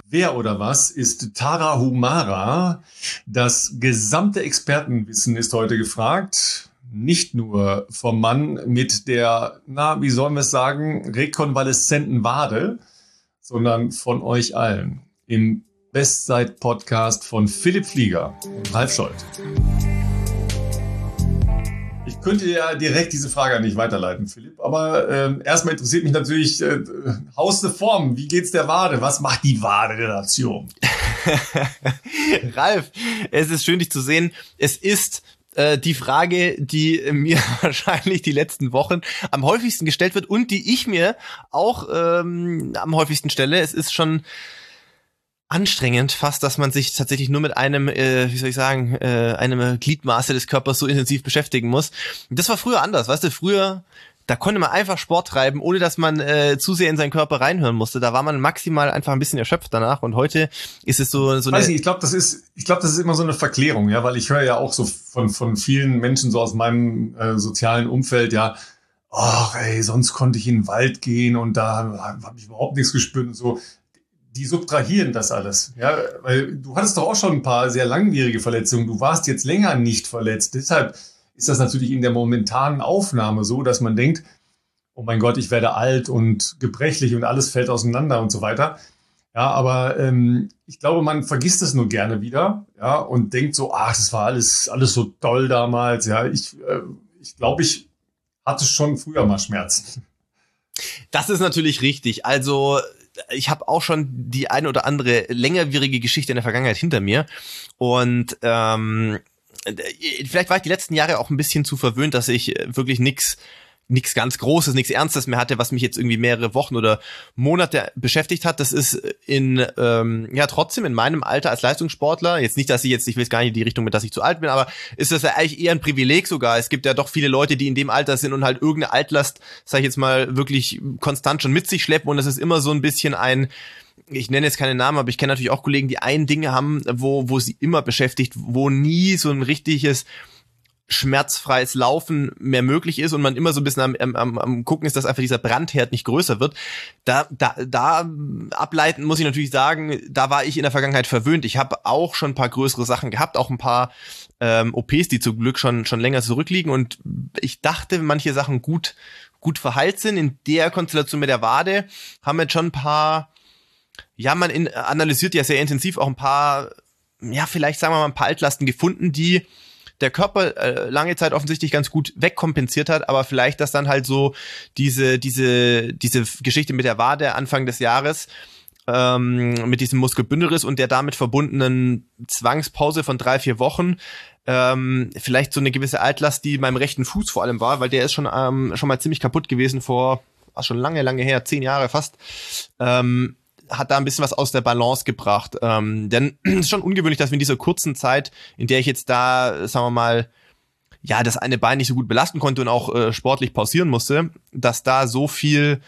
Wer oder was ist Tarahumara? Das gesamte Expertenwissen ist heute gefragt. Nicht nur vom Mann mit der, wie sollen wir es sagen, rekonvaleszenten Wade, sondern von euch allen im Bestzeit-Podcast von Philipp Flieger und Ralf Scholz. Ich könnte ja direkt diese Frage an dich weiterleiten, Philipp. Aber erstmal interessiert mich natürlich Haus de Form. Wie geht's der Wade? Was macht die Wade-Relation? Ralf, es ist schön, dich zu sehen. Es ist die Frage, die mir wahrscheinlich die letzten Wochen am häufigsten gestellt wird und die ich mir auch am häufigsten stelle. Es ist schon anstrengend fast, dass man sich tatsächlich nur mit einem, einem Gliedmaße des Körpers so intensiv beschäftigen muss. Das war früher anders, weißt du, früher, da konnte man einfach Sport treiben, ohne dass man zu sehr in seinen Körper reinhören musste. Da war man maximal einfach ein bisschen erschöpft danach und heute ist es so weiß nicht, ich glaube, das ist immer so eine Verklärung, ja, weil ich höre ja auch so von vielen Menschen so aus meinem sozialen Umfeld, ja, ach ey, sonst konnte ich in den Wald gehen und da habe ich überhaupt nichts gespürt und so. Die subtrahieren das alles, ja, weil du hattest doch auch schon ein paar sehr langwierige Verletzungen. Du warst jetzt länger nicht verletzt. Deshalb ist das natürlich in der momentanen Aufnahme so, dass man denkt, oh mein Gott, ich werde alt und gebrechlich und alles fällt auseinander und so weiter. Ja, aber ich glaube, man vergisst es nur gerne wieder, ja, und denkt so, das war alles so toll damals. Ja, ich glaube, ich hatte schon früher mal Schmerzen. Das ist natürlich richtig. Also ich habe auch schon die eine oder andere längerwierige Geschichte in der Vergangenheit hinter mir und vielleicht war ich die letzten Jahre auch ein bisschen zu verwöhnt, dass ich wirklich nichts ganz Großes, nichts Ernstes mehr hatte, was mich jetzt irgendwie mehrere Wochen oder Monate beschäftigt hat. Das ist trotzdem in meinem Alter als Leistungssportler, jetzt nicht, ich will jetzt gar nicht in die Richtung mit, dass ich zu alt bin, aber ist das ja eigentlich eher ein Privileg sogar. Es gibt ja doch viele Leute, die in dem Alter sind und halt irgendeine Altlast, sag ich jetzt mal, wirklich konstant schon mit sich schleppen und das ist immer so ein bisschen ich nenne jetzt keine Namen, aber ich kenne natürlich auch Kollegen, die Dinge haben, wo sie immer beschäftigt, wo nie so ein richtiges schmerzfreies Laufen mehr möglich ist und man immer so ein bisschen am gucken ist, dass einfach dieser Brandherd nicht größer wird. Da ableitend muss ich natürlich sagen, da war ich in der Vergangenheit verwöhnt. Ich habe auch schon ein paar größere Sachen gehabt, auch ein paar OPs, die zum Glück schon länger zurückliegen und ich dachte, manche Sachen gut verheilt sind. In der Konstellation mit der Wade haben wir jetzt schon ein paar, man analysiert ja sehr intensiv auch ein paar, vielleicht sagen wir mal ein paar Altlasten gefunden, die der Körper lange Zeit offensichtlich ganz gut wegkompensiert hat, aber vielleicht, dass dann halt so diese Geschichte mit der Wade Anfang des Jahres mit diesem Muskelbündelriss und der damit verbundenen Zwangspause von 3-4 Wochen vielleicht so eine gewisse Altlast, die beim rechten Fuß vor allem war, weil der ist schon mal ziemlich kaputt gewesen schon lange her, 10 Jahre fast, hat da ein bisschen was aus der Balance gebracht. Denn es ist schon ungewöhnlich, dass wir in dieser kurzen Zeit, in der ich jetzt da, sagen wir mal, das eine Bein nicht so gut belasten konnte und auch sportlich pausieren musste, dass da so viel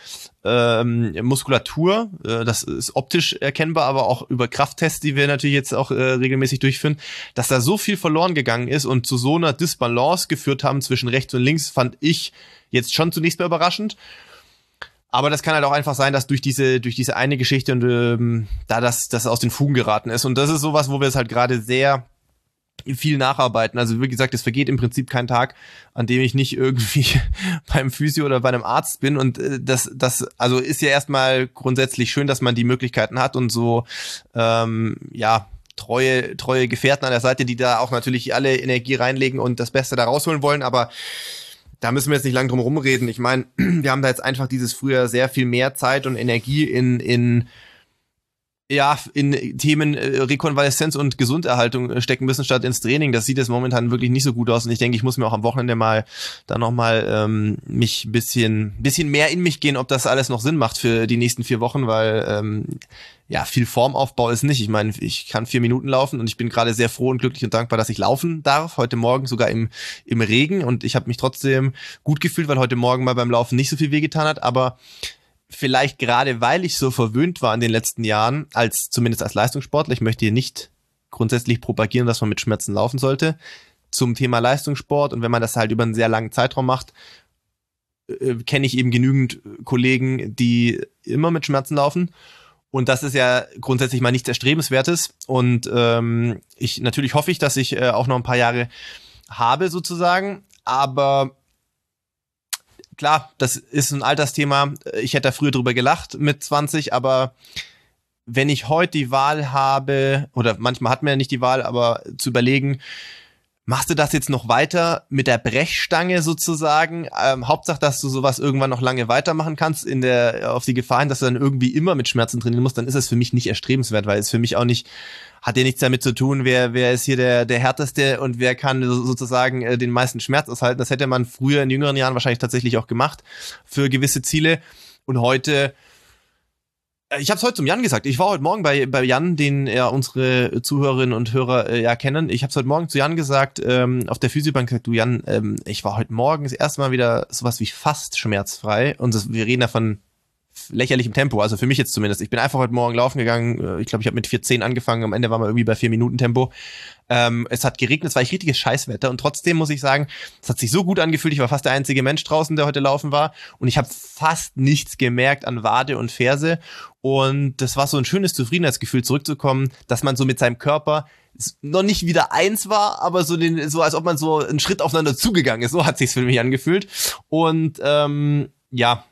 Muskulatur, das ist optisch erkennbar, aber auch über Krafttests, die wir natürlich jetzt auch regelmäßig durchführen, dass da so viel verloren gegangen ist und zu so einer Disbalance geführt haben zwischen rechts und links, fand ich jetzt schon zunächst mal überraschend. Aber das kann halt auch einfach sein, dass durch diese eine Geschichte und da das aus den Fugen geraten ist. Und das ist sowas, wo wir es halt gerade sehr viel nacharbeiten. Also wie gesagt, es vergeht im Prinzip kein Tag, an dem ich nicht irgendwie beim Physio oder bei einem Arzt bin. Und das also ist ja erstmal grundsätzlich schön, dass man die Möglichkeiten hat und so treue Gefährten an der Seite, die da auch natürlich alle Energie reinlegen und das Beste da rausholen wollen. Aber da müssen wir jetzt nicht lang drum rumreden. Ich meine, wir haben da jetzt einfach dieses früher sehr viel mehr Zeit und Energie in Themen Rekonvaleszenz und Gesunderhaltung stecken müssen, statt ins Training. Das sieht jetzt momentan wirklich nicht so gut aus. Und ich denke, ich muss mir auch am Wochenende mal mich ein bisschen mehr in mich gehen, ob das alles noch Sinn macht für die nächsten 4 Wochen, weil viel Formaufbau ist nicht. Ich meine, ich kann 4 Minuten laufen und ich bin gerade sehr froh und glücklich und dankbar, dass ich laufen darf. Heute Morgen sogar im Regen und ich habe mich trotzdem gut gefühlt, weil heute Morgen mal beim Laufen nicht so viel wehgetan hat, aber vielleicht gerade, weil ich so verwöhnt war in den letzten Jahren, zumindest als Leistungssportler, ich möchte hier nicht grundsätzlich propagieren, dass man mit Schmerzen laufen sollte, zum Thema Leistungssport und wenn man das halt über einen sehr langen Zeitraum macht, kenne ich eben genügend Kollegen, die immer mit Schmerzen laufen Und das ist ja grundsätzlich mal nichts Erstrebenswertes. Und natürlich hoffe ich, dass ich auch noch ein paar Jahre habe sozusagen. Aber klar, das ist ein Altersthema. Ich hätte da früher drüber gelacht mit 20, aber wenn ich heute die Wahl habe, oder manchmal hat man ja nicht die Wahl, aber zu überlegen, machst du das jetzt noch weiter mit der Brechstange sozusagen? Hauptsache, dass du sowas irgendwann noch lange weitermachen kannst, auf die Gefahr hin, dass du dann irgendwie immer mit Schmerzen trainieren musst, dann ist es für mich nicht erstrebenswert, weil es für mich auch nicht, hat ja nichts damit zu tun, wer ist hier der Härteste und wer kann sozusagen den meisten Schmerz aushalten. Das hätte man früher in jüngeren Jahren wahrscheinlich tatsächlich auch gemacht für gewisse Ziele. Und heute, ich habe es heute zum Jan gesagt. Ich war heute Morgen bei Jan, den ja unsere Zuhörerinnen und Hörer ja kennen. Ich habe es heute Morgen zu Jan gesagt, auf der Physiobank gesagt, du Jan, ich war heute Morgen das erste Mal wieder sowas wie fast schmerzfrei. Und wir reden da von lächerlichem Tempo, also für mich jetzt zumindest. Ich bin einfach heute Morgen laufen gegangen. Ich glaube, ich habe mit 4:10 angefangen. Am Ende waren wir irgendwie bei 4 Minuten Tempo. Es hat geregnet, es war echt richtiges Scheißwetter. Und trotzdem muss ich sagen, es hat sich so gut angefühlt. Ich war fast der einzige Mensch draußen, der heute laufen war. Und ich habe fast nichts gemerkt an Wade und Ferse. Und das war so ein schönes Zufriedenheitsgefühl, zurückzukommen, dass man so mit seinem Körper noch nicht wieder eins war, aber so als ob man so einen Schritt aufeinander zugegangen ist. So hat sich's für mich angefühlt. Und ja,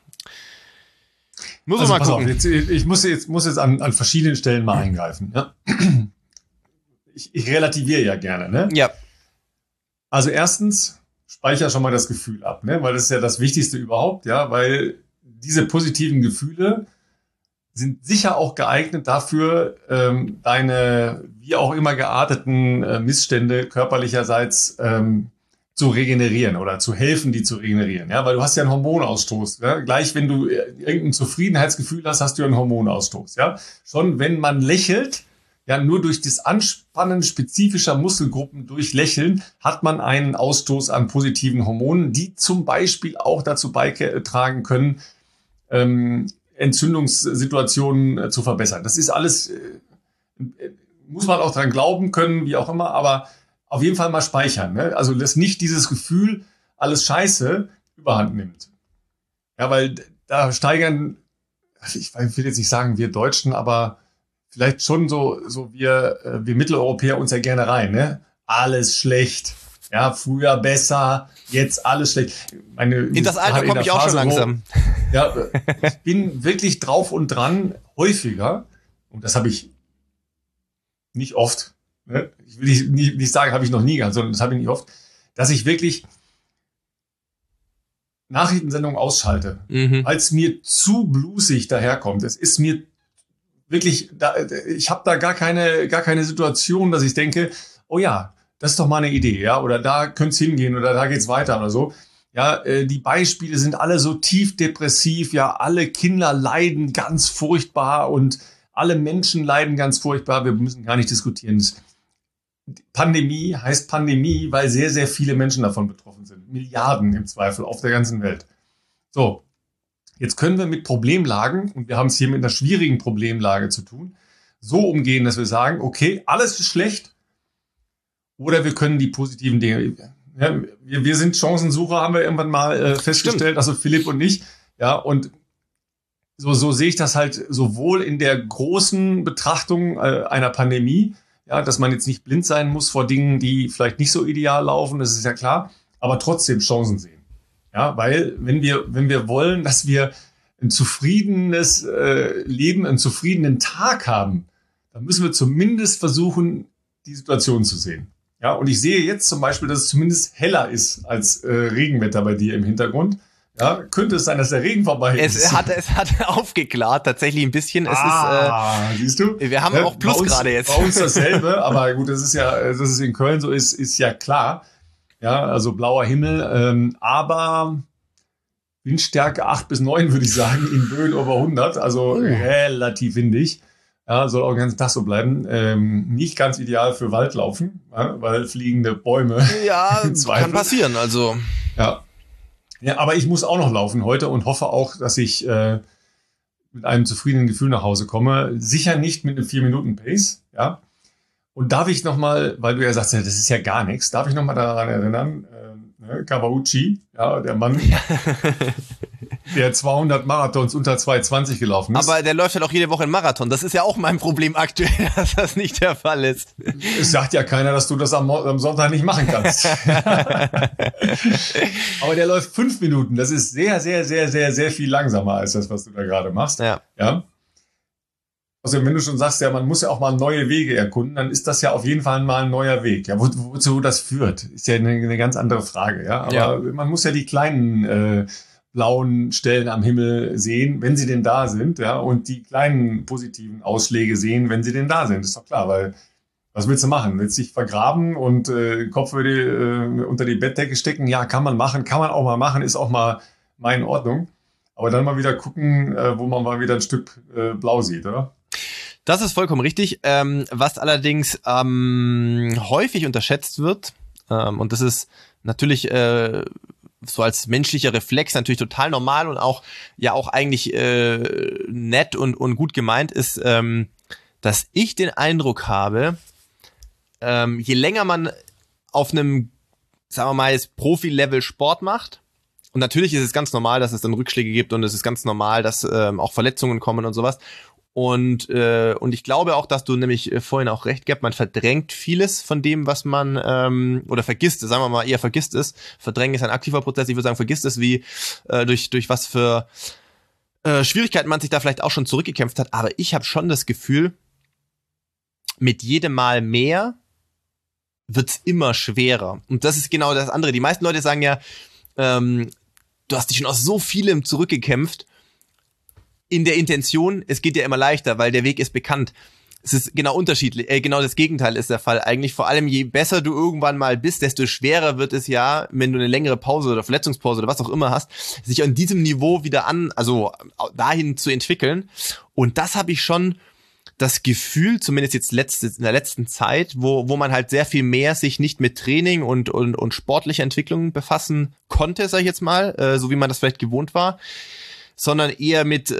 muss also mal gucken. Auf, ich muss jetzt an verschiedenen Stellen mal eingreifen. Ja? Ich relativiere ja gerne. Ne? Ja. Also erstens, speicher schon mal das Gefühl ab, ne? Weil das ist ja das Wichtigste überhaupt, ja, weil diese positiven Gefühle sind sicher auch geeignet dafür, deine wie auch immer gearteten Missstände körperlicherseits zu regenerieren oder zu helfen, die zu regenerieren. Ja, weil du hast ja einen Hormonausstoß. Ja? Gleich, wenn du irgendein Zufriedenheitsgefühl hast, hast du einen Hormonausstoß. Ja, schon wenn man lächelt, ja, nur durch das Anspannen spezifischer Muskelgruppen durch Lächeln hat man einen Ausstoß an positiven Hormonen, die zum Beispiel auch dazu beitragen können, Entzündungssituationen zu verbessern. Das ist alles, muss man auch dran glauben können, wie auch immer, aber auf jeden Fall mal speichern. Ne? Also, dass nicht dieses Gefühl, alles Scheiße, überhand nimmt. Ja, weil da steigern, ich will jetzt nicht sagen wir Deutschen, aber vielleicht schon so wir Mitteleuropäer uns ja gerne rein. Ne? Alles schlecht. Ja, früher besser, jetzt alles schlecht. In das Alter komme ich auch schon langsam. Ja, ich bin wirklich drauf und dran, häufiger, und das habe ich nicht oft, ne? Ich will nicht sagen, habe ich noch nie gehabt, sondern das habe ich nicht oft, dass ich wirklich Nachrichtensendungen ausschalte, als mir zu bluesig daherkommt. Es ist mir wirklich, ich habe da gar keine Situation, dass ich denke, oh ja, das ist doch mal eine Idee, ja, oder da könnte es hingehen oder da geht's weiter oder so. Ja, die Beispiele sind alle so tief depressiv, ja, alle Kinder leiden ganz furchtbar und alle Menschen leiden ganz furchtbar. Wir müssen gar nicht diskutieren. Pandemie heißt Pandemie, weil sehr, sehr viele Menschen davon betroffen sind. Milliarden im Zweifel auf der ganzen Welt. So, jetzt können wir mit Problemlagen, und wir haben es hier mit einer schwierigen Problemlage zu tun, so umgehen, dass wir sagen, okay, alles ist schlecht, oder wir können die positiven Dinge. Ja, wir sind Chancensucher, haben wir irgendwann mal festgestellt, Stimmt. Also Philipp und ich. Ja, und so sehe ich das halt sowohl in der großen Betrachtung einer Pandemie, ja, dass man jetzt nicht blind sein muss vor Dingen, die vielleicht nicht so ideal laufen, das ist ja klar, aber trotzdem Chancen sehen. Ja, weil wenn wir wollen, dass wir ein zufriedenes Leben, einen zufriedenen Tag haben, dann müssen wir zumindest versuchen, die Situation zu sehen. Ja, und ich sehe jetzt zum Beispiel, dass es zumindest heller ist als Regenwetter bei dir im Hintergrund. Ja, könnte es sein, dass der Regen vorbei ist? Es hat aufgeklärt, tatsächlich ein bisschen. Siehst du? Wir haben auch Plusgrade jetzt. Bei uns dasselbe, aber gut, das ist ja, dass es in Köln so ist ja klar. Ja, also blauer Himmel, aber Windstärke 8 bis 9 würde ich sagen, in Böen über 100, also relativ windig. Ja, soll auch den ganzen Tag so bleiben. Nicht ganz ideal für Waldlaufen, ja, weil fliegende Bäume. Ja, kann passieren, also. Ja, aber ich muss auch noch laufen heute und hoffe auch, dass ich mit einem zufriedenen Gefühl nach Hause komme. Sicher nicht mit einem 4-Minuten-Pace, ja. Und darf ich nochmal, weil du ja sagst, das ist ja gar nichts, darf ich nochmal daran erinnern, Kawauchi, ja, der Mann, der 200 Marathons unter 2,20 gelaufen ist. Aber der läuft halt auch jede Woche einen Marathon. Das ist ja auch mein Problem aktuell, dass das nicht der Fall ist. Es sagt ja keiner, dass du das am Sonntag nicht machen kannst. Aber der läuft 5 Minuten. Das ist sehr, sehr, sehr, sehr, sehr viel langsamer als das, was du da gerade machst. Ja. Also wenn du schon sagst, ja, man muss ja auch mal neue Wege erkunden, dann ist das ja auf jeden Fall mal ein neuer Weg. Ja, wozu das führt, ist ja eine ganz andere Frage. Ja, aber man muss ja die kleinen blauen Stellen am Himmel sehen, wenn sie denn da sind, ja, und die kleinen positiven Ausschläge sehen, wenn sie denn da sind. Ist doch klar, weil was willst du machen? Willst du dich vergraben und Kopf unter die Bettdecke stecken? Ja, kann man machen, kann man auch mal machen, ist auch mal in Ordnung. Aber dann mal wieder gucken, wo man mal wieder ein Stück blau sieht, oder? Das ist vollkommen richtig. Was allerdings häufig unterschätzt wird, und das ist natürlich so als menschlicher Reflex natürlich total normal und auch eigentlich nett und gut gemeint ist, dass ich den Eindruck habe, je länger man auf einem, sagen wir mal, jetzt Profi-Level Sport macht, und natürlich ist es ganz normal, dass es dann Rückschläge gibt und es ist ganz normal, dass auch Verletzungen kommen und sowas. Und ich glaube auch, dass du nämlich vorhin auch recht gehabt, man verdrängt vieles von dem, was man oder vergisst, sagen wir mal eher vergisst es. Verdrängen ist ein aktiver Prozess, ich würde sagen, vergisst es, wie durch was für Schwierigkeiten man sich da vielleicht auch schon zurückgekämpft hat. Aber ich habe schon das Gefühl, mit jedem Mal mehr wird's immer schwerer. Und das ist genau das andere. Die meisten Leute sagen ja, du hast dich schon aus so vielem zurückgekämpft, in der Intention, es geht ja immer leichter, weil der Weg ist bekannt. Es ist genau unterschiedlich, genau das Gegenteil ist der Fall eigentlich. Vor allem, je besser du irgendwann mal bist, desto schwerer wird es ja, wenn du eine längere Pause oder Verletzungspause oder was auch immer hast, sich an diesem Niveau wieder dahin zu entwickeln. Und das habe ich schon das Gefühl, zumindest jetzt in der letzten Zeit, wo man halt sehr viel mehr sich nicht mit Training und sportlicher Entwicklung befassen konnte, sag ich jetzt mal, so wie man das vielleicht gewohnt war, sondern eher mit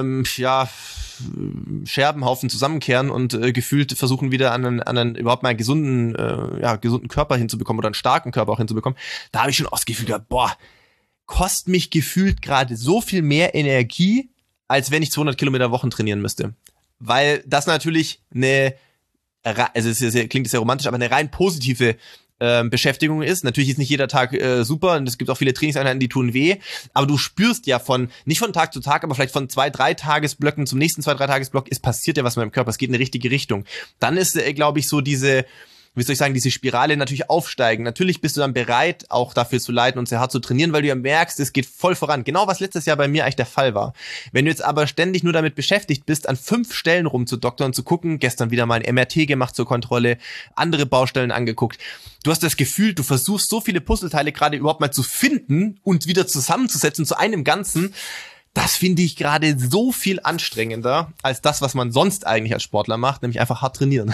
Scherbenhaufen zusammenkehren und gefühlt versuchen wieder an einen überhaupt mal gesunden Körper hinzubekommen oder einen starken Körper auch hinzubekommen. Da habe ich schon auch das Gefühl gehabt, kostet mich gefühlt gerade so viel mehr Energie, als wenn ich 200 Kilometer Wochen trainieren müsste. Weil das natürlich klingt jetzt sehr romantisch, aber eine rein positive Beschäftigung ist. Natürlich ist nicht jeder Tag super und es gibt auch viele Trainingseinheiten, die tun weh, aber du spürst ja nicht von Tag zu Tag, aber vielleicht von 2-3 Tagesblöcken zum nächsten 2-3 Tagesblock, es passiert ja was mit deinem Körper, es geht in die richtige Richtung. Dann ist, glaube ich, so diese Spirale natürlich aufsteigen. Natürlich bist du dann bereit, auch dafür zu leiden und sehr hart zu trainieren, weil du ja merkst, es geht voll voran. Genau was letztes Jahr bei mir eigentlich der Fall war. Wenn du jetzt aber ständig nur damit beschäftigt bist, an 5 Stellen rumzudoktern und zu gucken, gestern wieder mal ein MRT gemacht zur Kontrolle, andere Baustellen angeguckt. Du hast das Gefühl, du versuchst so viele Puzzleteile gerade überhaupt mal zu finden und wieder zusammenzusetzen zu einem Ganzen. Das finde ich gerade so viel anstrengender als das, was man sonst eigentlich als Sportler macht, nämlich einfach hart trainieren.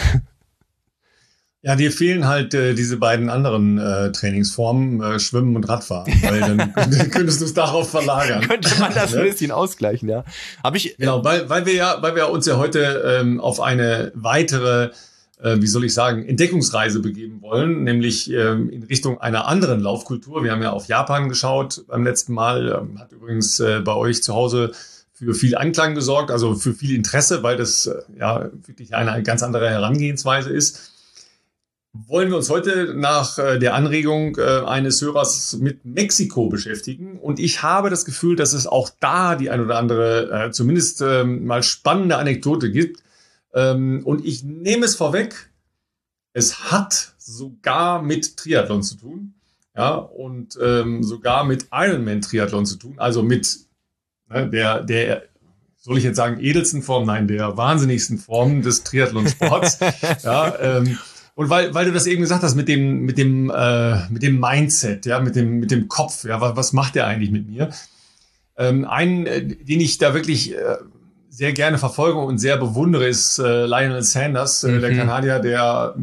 Ja, dir fehlen halt diese beiden anderen Trainingsformen, Schwimmen und Radfahren, weil dann könntest du es darauf verlagern. Könnte man das ein bisschen ausgleichen, ja. Genau, weil wir uns ja heute auf eine weitere, Entdeckungsreise begeben wollen, nämlich in Richtung einer anderen Laufkultur. Wir haben ja auf Japan geschaut beim letzten Mal, hat übrigens bei euch zu Hause für viel Anklang gesorgt, also für viel Interesse, weil das wirklich eine ganz andere Herangehensweise ist. Wollen wir uns heute nach der Anregung eines Hörers mit Mexiko beschäftigen. Und ich habe das Gefühl, dass es auch da die ein oder andere zumindest mal spannende Anekdote gibt. Und ich nehme es vorweg, es hat sogar mit Triathlon zu tun. Ja, und sogar mit Ironman-Triathlon zu tun. Also mit der soll ich jetzt sagen, edelsten Form? Nein, der wahnsinnigsten Form des Triathlonsports. Ja, und weil du das eben gesagt hast mit dem Mindset, ja, mit dem Kopf, ja, was macht der eigentlich mit mir? Einen, den ich da wirklich sehr gerne verfolge und sehr bewundere, ist Lionel Sanders, der Kanadier, der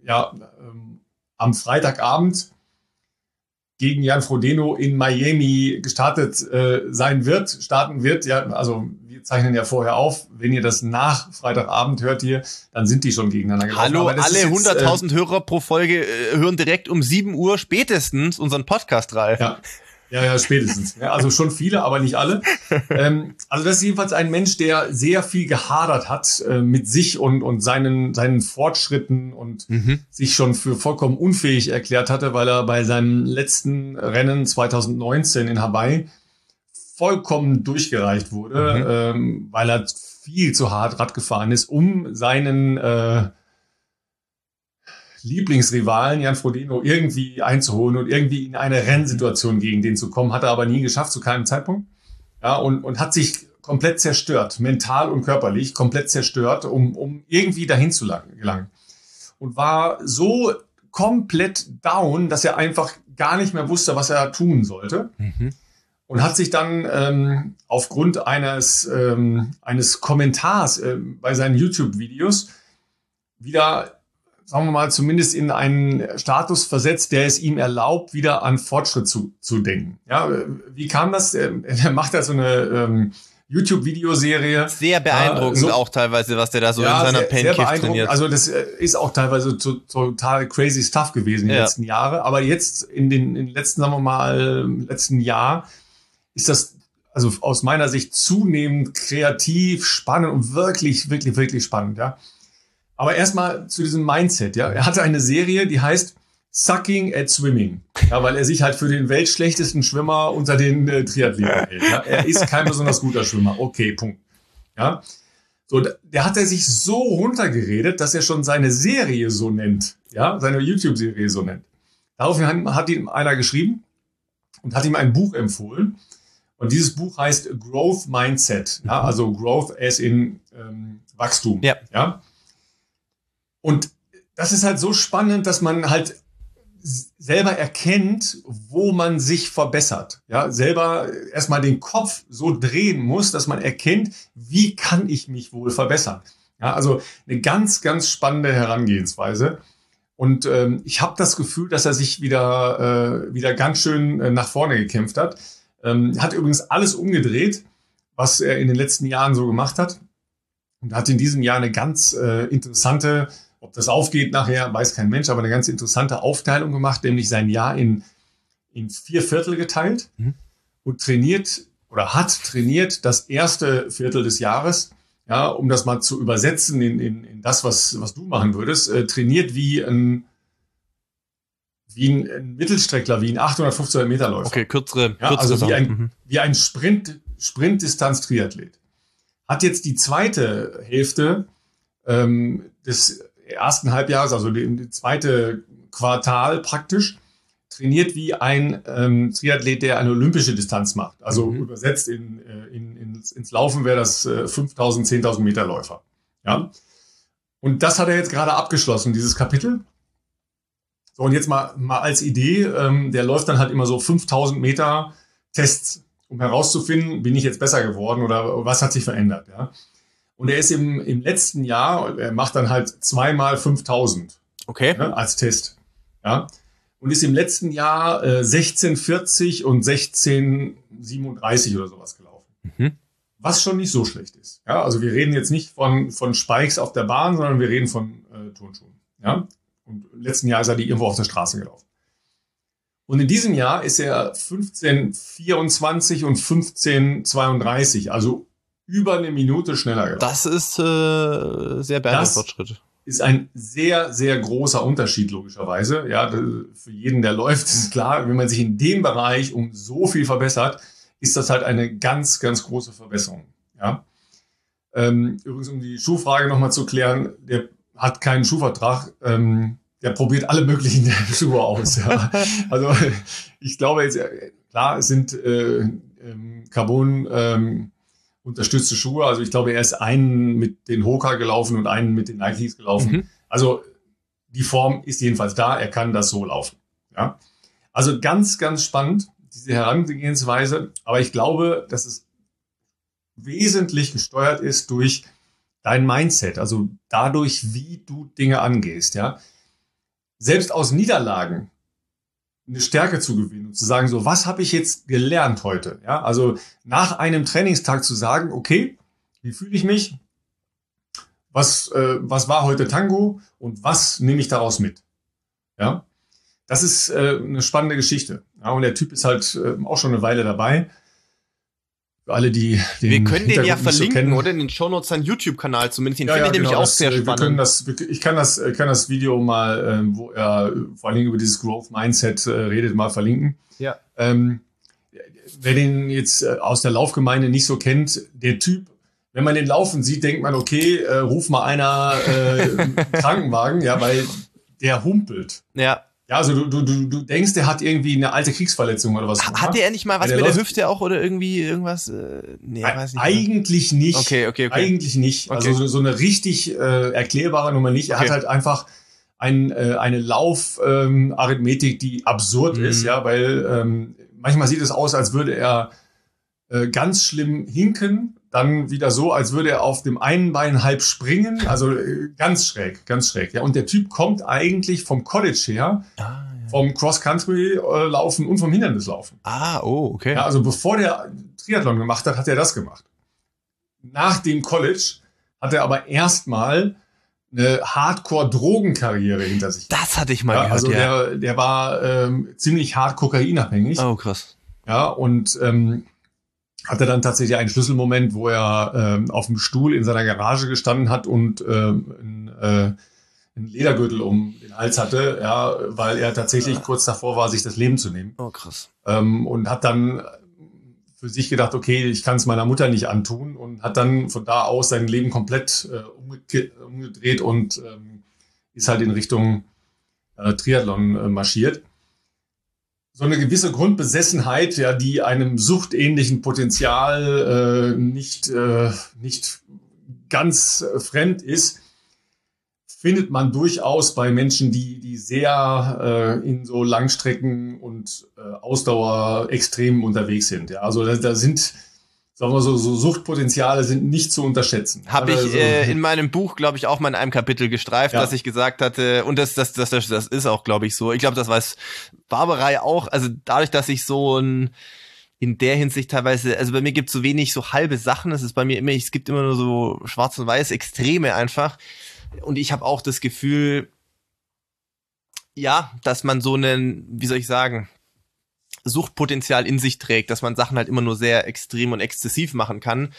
am Freitagabend gegen Jan Frodeno in Miami starten wird. Ja, also wir zeichnen ja vorher auf. Wenn ihr das nach Freitagabend hört hier, dann sind die schon gegeneinander gelaufen. Hallo, alle 100.000 Hörer pro Folge hören direkt um 7 Uhr spätestens unseren Podcast, Ralf. Ja. Ja, spätestens. Ja, also schon viele, aber nicht alle. Also das ist jedenfalls ein Mensch, der sehr viel gehadert hat mit sich und seinen Fortschritten und sich schon für vollkommen unfähig erklärt hatte, weil er bei seinem letzten Rennen 2019 in Hawaii vollkommen durchgereicht wurde, weil er viel zu hart Rad gefahren ist, um seinen Lieblingsrivalen Jan Frodeno irgendwie einzuholen und irgendwie in eine Rennsituation gegen den zu kommen, hat er aber nie geschafft, zu keinem Zeitpunkt. Ja, und hat sich komplett zerstört, mental und körperlich komplett zerstört, um irgendwie dahin zu gelangen. Und war so komplett down, dass er einfach gar nicht mehr wusste, was er tun sollte. Und hat sich dann aufgrund eines Kommentars bei seinen YouTube-Videos wieder, sagen wir mal, zumindest in einen Status versetzt, der es ihm erlaubt, wieder an Fortschritt zu denken. Ja, wie kam das? Er macht da so eine YouTube-Videoserie. Sehr beeindruckend auch teilweise, was der da so in seiner Pancake trainiert. Also das ist auch teilweise total crazy stuff gewesen in den letzten Jahren. Aber jetzt in den letzten, sagen wir mal, letzten Jahr ist das also aus meiner Sicht zunehmend kreativ, spannend und wirklich, wirklich, wirklich spannend, ja. Aber erstmal zu diesem Mindset, ja. Er hatte eine Serie, die heißt Sucking at Swimming. Ja, weil er sich halt für den weltschlechtesten Schwimmer unter den Triathleten hält. Ja. Er ist kein besonders guter Schwimmer. Okay, Punkt. Ja. So, der hat er sich so runtergeredet, dass er schon seine Serie so nennt. Ja, seine YouTube-Serie so nennt. Daraufhin hat ihm einer geschrieben und hat ihm ein Buch empfohlen. Und dieses Buch heißt Growth Mindset. Ja, also Growth as in Wachstum. Ja. Ja. Und das ist halt so spannend, dass man halt selber erkennt, wo man sich verbessert. Ja, selber erstmal den Kopf so drehen muss, dass man erkennt, wie kann ich mich wohl verbessern. Ja, also eine ganz, ganz spannende Herangehensweise. Und ich habe das Gefühl, dass er sich wieder ganz schön nach vorne gekämpft hat. Hat übrigens alles umgedreht, was er in den letzten Jahren so gemacht hat. Und hat in diesem Jahr eine ganz interessante, ob das aufgeht nachher, weiß kein Mensch, aber eine ganz interessante Aufteilung gemacht, nämlich sein Jahr in 4 Viertel geteilt und hat trainiert das erste Viertel des Jahres, ja, um das mal zu übersetzen in das, was du machen würdest, trainiert wie ein Mittelstreckler, wie ein 850 Meter Läufer. Okay, kürzere also wie ein Sprintdistanz-Triathlet. Hat jetzt die zweite Hälfte des ersten Halbjahres, also die zweite Quartal praktisch, trainiert wie ein Triathlet, der eine olympische Distanz macht. Also übersetzt ins Laufen wäre das 5.000, 10.000 Meter Läufer. Ja? Und das hat er jetzt gerade abgeschlossen, dieses Kapitel. So, und jetzt mal als Idee, der läuft dann halt immer so 5.000 Meter Tests, um herauszufinden, bin ich jetzt besser geworden oder was hat sich verändert. Ja? Und er ist im letzten Jahr, er macht dann halt 2x 5.000 als Test. Ja? Und ist im letzten Jahr 16,40 und 16,37 oder sowas gelaufen. Was schon nicht so schlecht ist. Ja? Also wir reden jetzt nicht von Spikes auf der Bahn, sondern wir reden von Turnschuhen. Ja? Und im letzten Jahr ist er die irgendwo auf der Straße gelaufen. Und in diesem Jahr ist er 15,24 und 15,32, also über eine Minute schneller gelaufen. Das ist sehr beeindruckender Fortschritt. Ist ein sehr, sehr großer Unterschied, logischerweise. Ja, für jeden, der läuft, ist klar, wenn man sich in dem Bereich um so viel verbessert, ist das halt eine ganz, ganz große Verbesserung. Ja. Übrigens, um die Schuhfrage nochmal zu klären, der hat keinen Schuhvertrag. Der probiert alle möglichen Schuhe aus. Ja. Also ich glaube jetzt, klar, es sind Carbon unterstützte Schuhe. Also ich glaube, er ist einen mit den Hoka gelaufen und einen mit den Nikes gelaufen. Also die Form ist jedenfalls da. Er kann das so laufen. Ja. Also ganz, ganz spannend, diese Herangehensweise. Aber ich glaube, dass es wesentlich gesteuert ist durch dein Mindset. Also dadurch, wie du Dinge angehst. Ja. Selbst aus Niederlagen eine Stärke zu gewinnen und zu sagen, so, was habe ich jetzt gelernt heute? Ja, also nach einem Trainingstag zu sagen, okay, wie fühle ich mich? Was war heute Tango und was nehme ich daraus mit? Ja, das ist eine spannende Geschichte. Ja, und der Typ ist halt auch schon eine Weile dabei. Für alle, die den wir können den ja Hintergrund nicht so verlinken, kennen. oder in den Shownotes seinen YouTube-Kanal zumindest. Den finde ich nämlich genau, auch sehr spannend. Ich kann das Video mal, wo er vor allen Dingen über dieses Growth Mindset redet, mal verlinken. Ja. Wer den jetzt aus der Laufgemeinde nicht so kennt, der Typ, wenn man den laufen sieht, denkt man, okay, ruf mal einer einen Krankenwagen, ja, weil der humpelt. Ja. Ja, also du denkst, der hat irgendwie eine alte Kriegsverletzung oder was. Hatte er nicht mal was mit der Hüfte auch oder irgendwie irgendwas? Nee, weiß nicht. Eigentlich nicht. Okay. Eigentlich nicht. Okay. Also so eine richtig erklärbare Nummer nicht. Er hat halt einfach eine Laufarithmetik, die absurd ist, ja, weil manchmal sieht es aus, als würde er ganz schlimm hinken, dann wieder so, als würde er auf dem einen Bein halb springen, also ganz schräg. Ja, und der Typ kommt eigentlich vom College her, vom Cross-Country-Laufen und vom Hindernislaufen. Okay. Ja, also bevor der Triathlon gemacht hat, hat er das gemacht. Nach dem College hat er aber erstmal eine Hardcore-Drogenkarriere hinter sich. Das hatte ich mal gehört, also ja. der war ziemlich hart kokainabhängig. Oh, krass. Ja, und hatte dann tatsächlich einen Schlüsselmoment, wo er auf dem Stuhl in seiner Garage gestanden hat und einen Ledergürtel um den Hals hatte, ja, weil er tatsächlich kurz davor war, sich das Leben zu nehmen. Oh, krass. Und hat dann für sich gedacht, okay, ich kann es meiner Mutter nicht antun, und hat dann von da aus sein Leben komplett umgedreht und ist halt in Richtung Triathlon marschiert. So eine gewisse Grundbesessenheit, ja, die einem suchtähnlichen Potenzial nicht ganz fremd ist, findet man durchaus bei Menschen, die sehr in so Langstrecken und Ausdauerextremen unterwegs sind. Ja, also da sind, sagen wir so Suchtpotenziale sind nicht zu unterschätzen. Habe ich in meinem Buch, glaube ich, auch mal in einem Kapitel gestreift, dass ich gesagt hatte, und das ist auch, glaube ich, so. Ich glaube, das weiß Barbara ja auch. Also dadurch, dass ich so in der Hinsicht teilweise, also bei mir gibt es so wenig so halbe Sachen. Es ist bei mir immer, es gibt immer nur so schwarz und weiß, Extreme einfach. Und ich habe auch das Gefühl, ja, dass man so einen, wie soll ich sagen, Suchtpotenzial in sich trägt, dass man Sachen halt immer nur sehr extrem und exzessiv machen kann.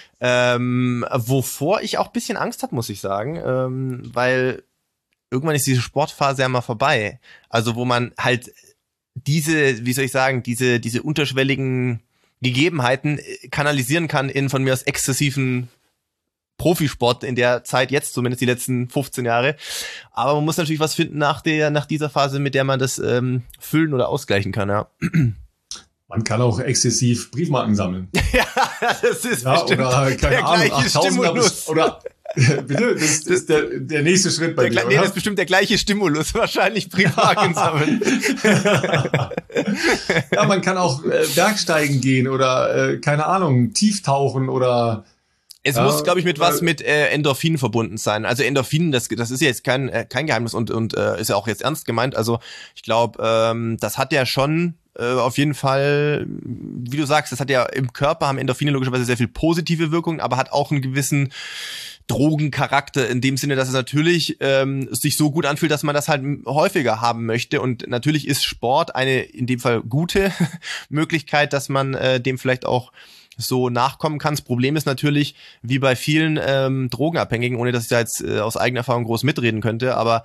Wovor ich auch ein bisschen Angst habe, muss ich sagen, weil irgendwann ist diese Sportphase ja mal vorbei. Also wo man halt diese, wie soll ich sagen, diese unterschwelligen Gegebenheiten kanalisieren kann in von mir aus exzessiven Profisport in der Zeit, jetzt zumindest die letzten 15 Jahre. Aber man muss natürlich was finden nach dieser Phase, mit der man das füllen oder ausgleichen kann, ja. Man kann auch exzessiv Briefmarken sammeln. Ja, das ist bestimmt oder, keine Ahnung, 8000 Stimulus. Oder bitte, das ist der nächste Schritt bei dir, Nee, das ist bestimmt der gleiche Stimulus, wahrscheinlich Briefmarken sammeln. Ja, man kann auch Bergsteigen gehen oder, keine Ahnung, Tieftauchen oder... Es muss, glaube ich, mit Endorphinen verbunden sein. Also Endorphinen, das ist ja jetzt kein Geheimnis und ist ja auch jetzt ernst gemeint. Also ich glaube, das hat ja schon auf jeden Fall, wie du sagst, das hat ja im Körper, haben Endorphine logischerweise sehr viel positive Wirkung, aber hat auch einen gewissen Drogencharakter in dem Sinne, dass es natürlich sich so gut anfühlt, dass man das halt häufiger haben möchte. Und natürlich ist Sport eine in dem Fall gute Möglichkeit, dass man dem vielleicht auch so nachkommen kann. Das Problem ist natürlich, wie bei vielen Drogenabhängigen, ohne dass ich da jetzt aus eigener Erfahrung groß mitreden könnte, aber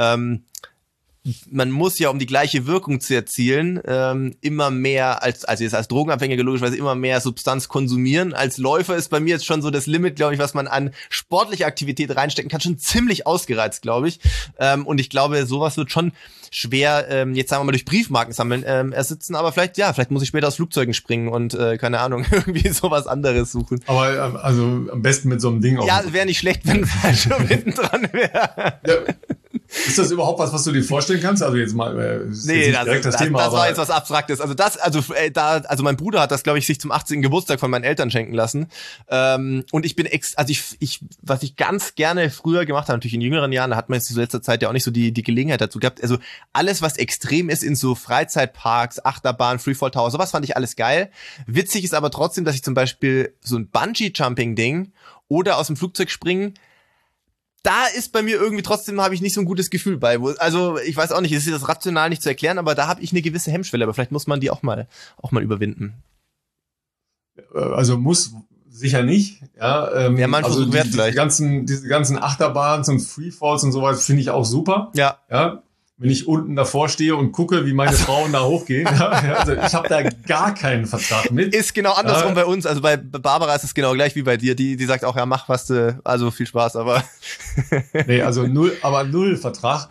man muss ja, um die gleiche Wirkung zu erzielen, immer mehr also jetzt als Drogenabhängige logischerweise immer mehr Substanz konsumieren. Als Läufer ist bei mir jetzt schon so das Limit, glaube ich, was man an sportliche Aktivität reinstecken kann, schon ziemlich ausgereizt, glaube ich. Und ich glaube, sowas wird schon schwer, jetzt sagen wir mal durch Briefmarken sammeln, ersitzen. Aber vielleicht muss ich später aus Flugzeugen springen und, keine Ahnung, irgendwie sowas anderes suchen. Aber also am besten mit so einem Ding. Ja, wäre nicht schlecht, wenn es halt schon hinten dran wäre. Ja. Ist das überhaupt was du dir vorstellen kannst? Also jetzt mal, nee, das war jetzt was Abstraktes. Also mein Bruder hat das, glaube ich, sich zum 18. Geburtstag von meinen Eltern schenken lassen. Und ich bin was ich ganz gerne früher gemacht habe, natürlich in jüngeren Jahren, da hat man jetzt in letzter Zeit ja auch nicht so die Gelegenheit dazu gehabt. Also alles, was extrem ist in so Freizeitparks, Achterbahn, Freefall Tower, sowas fand ich alles geil. Witzig ist aber trotzdem, dass ich zum Beispiel so ein Bungee-Jumping-Ding oder aus dem Flugzeug springen, da ist bei mir irgendwie trotzdem, habe ich nicht so ein gutes Gefühl bei. Also ich weiß auch nicht, es ist das rational nicht zu erklären, aber da habe ich eine gewisse Hemmschwelle, aber vielleicht muss man die auch mal überwinden. Also muss sicher nicht. Ja, ja, man also wert vielleicht. Diese ganzen Achterbahns und Freefalls und sowas finde ich auch super. Ja. Ja. Wenn ich unten davor stehe und gucke, wie meine Frauen da hochgehen. Ja, also ich habe da gar keinen Vertrag mit. Ist genau andersrum bei uns. Also bei Barbara ist es genau gleich wie bei dir. Die sagt auch, ja, mach was du, also viel Spaß, aber. Nee, also null Vertrag.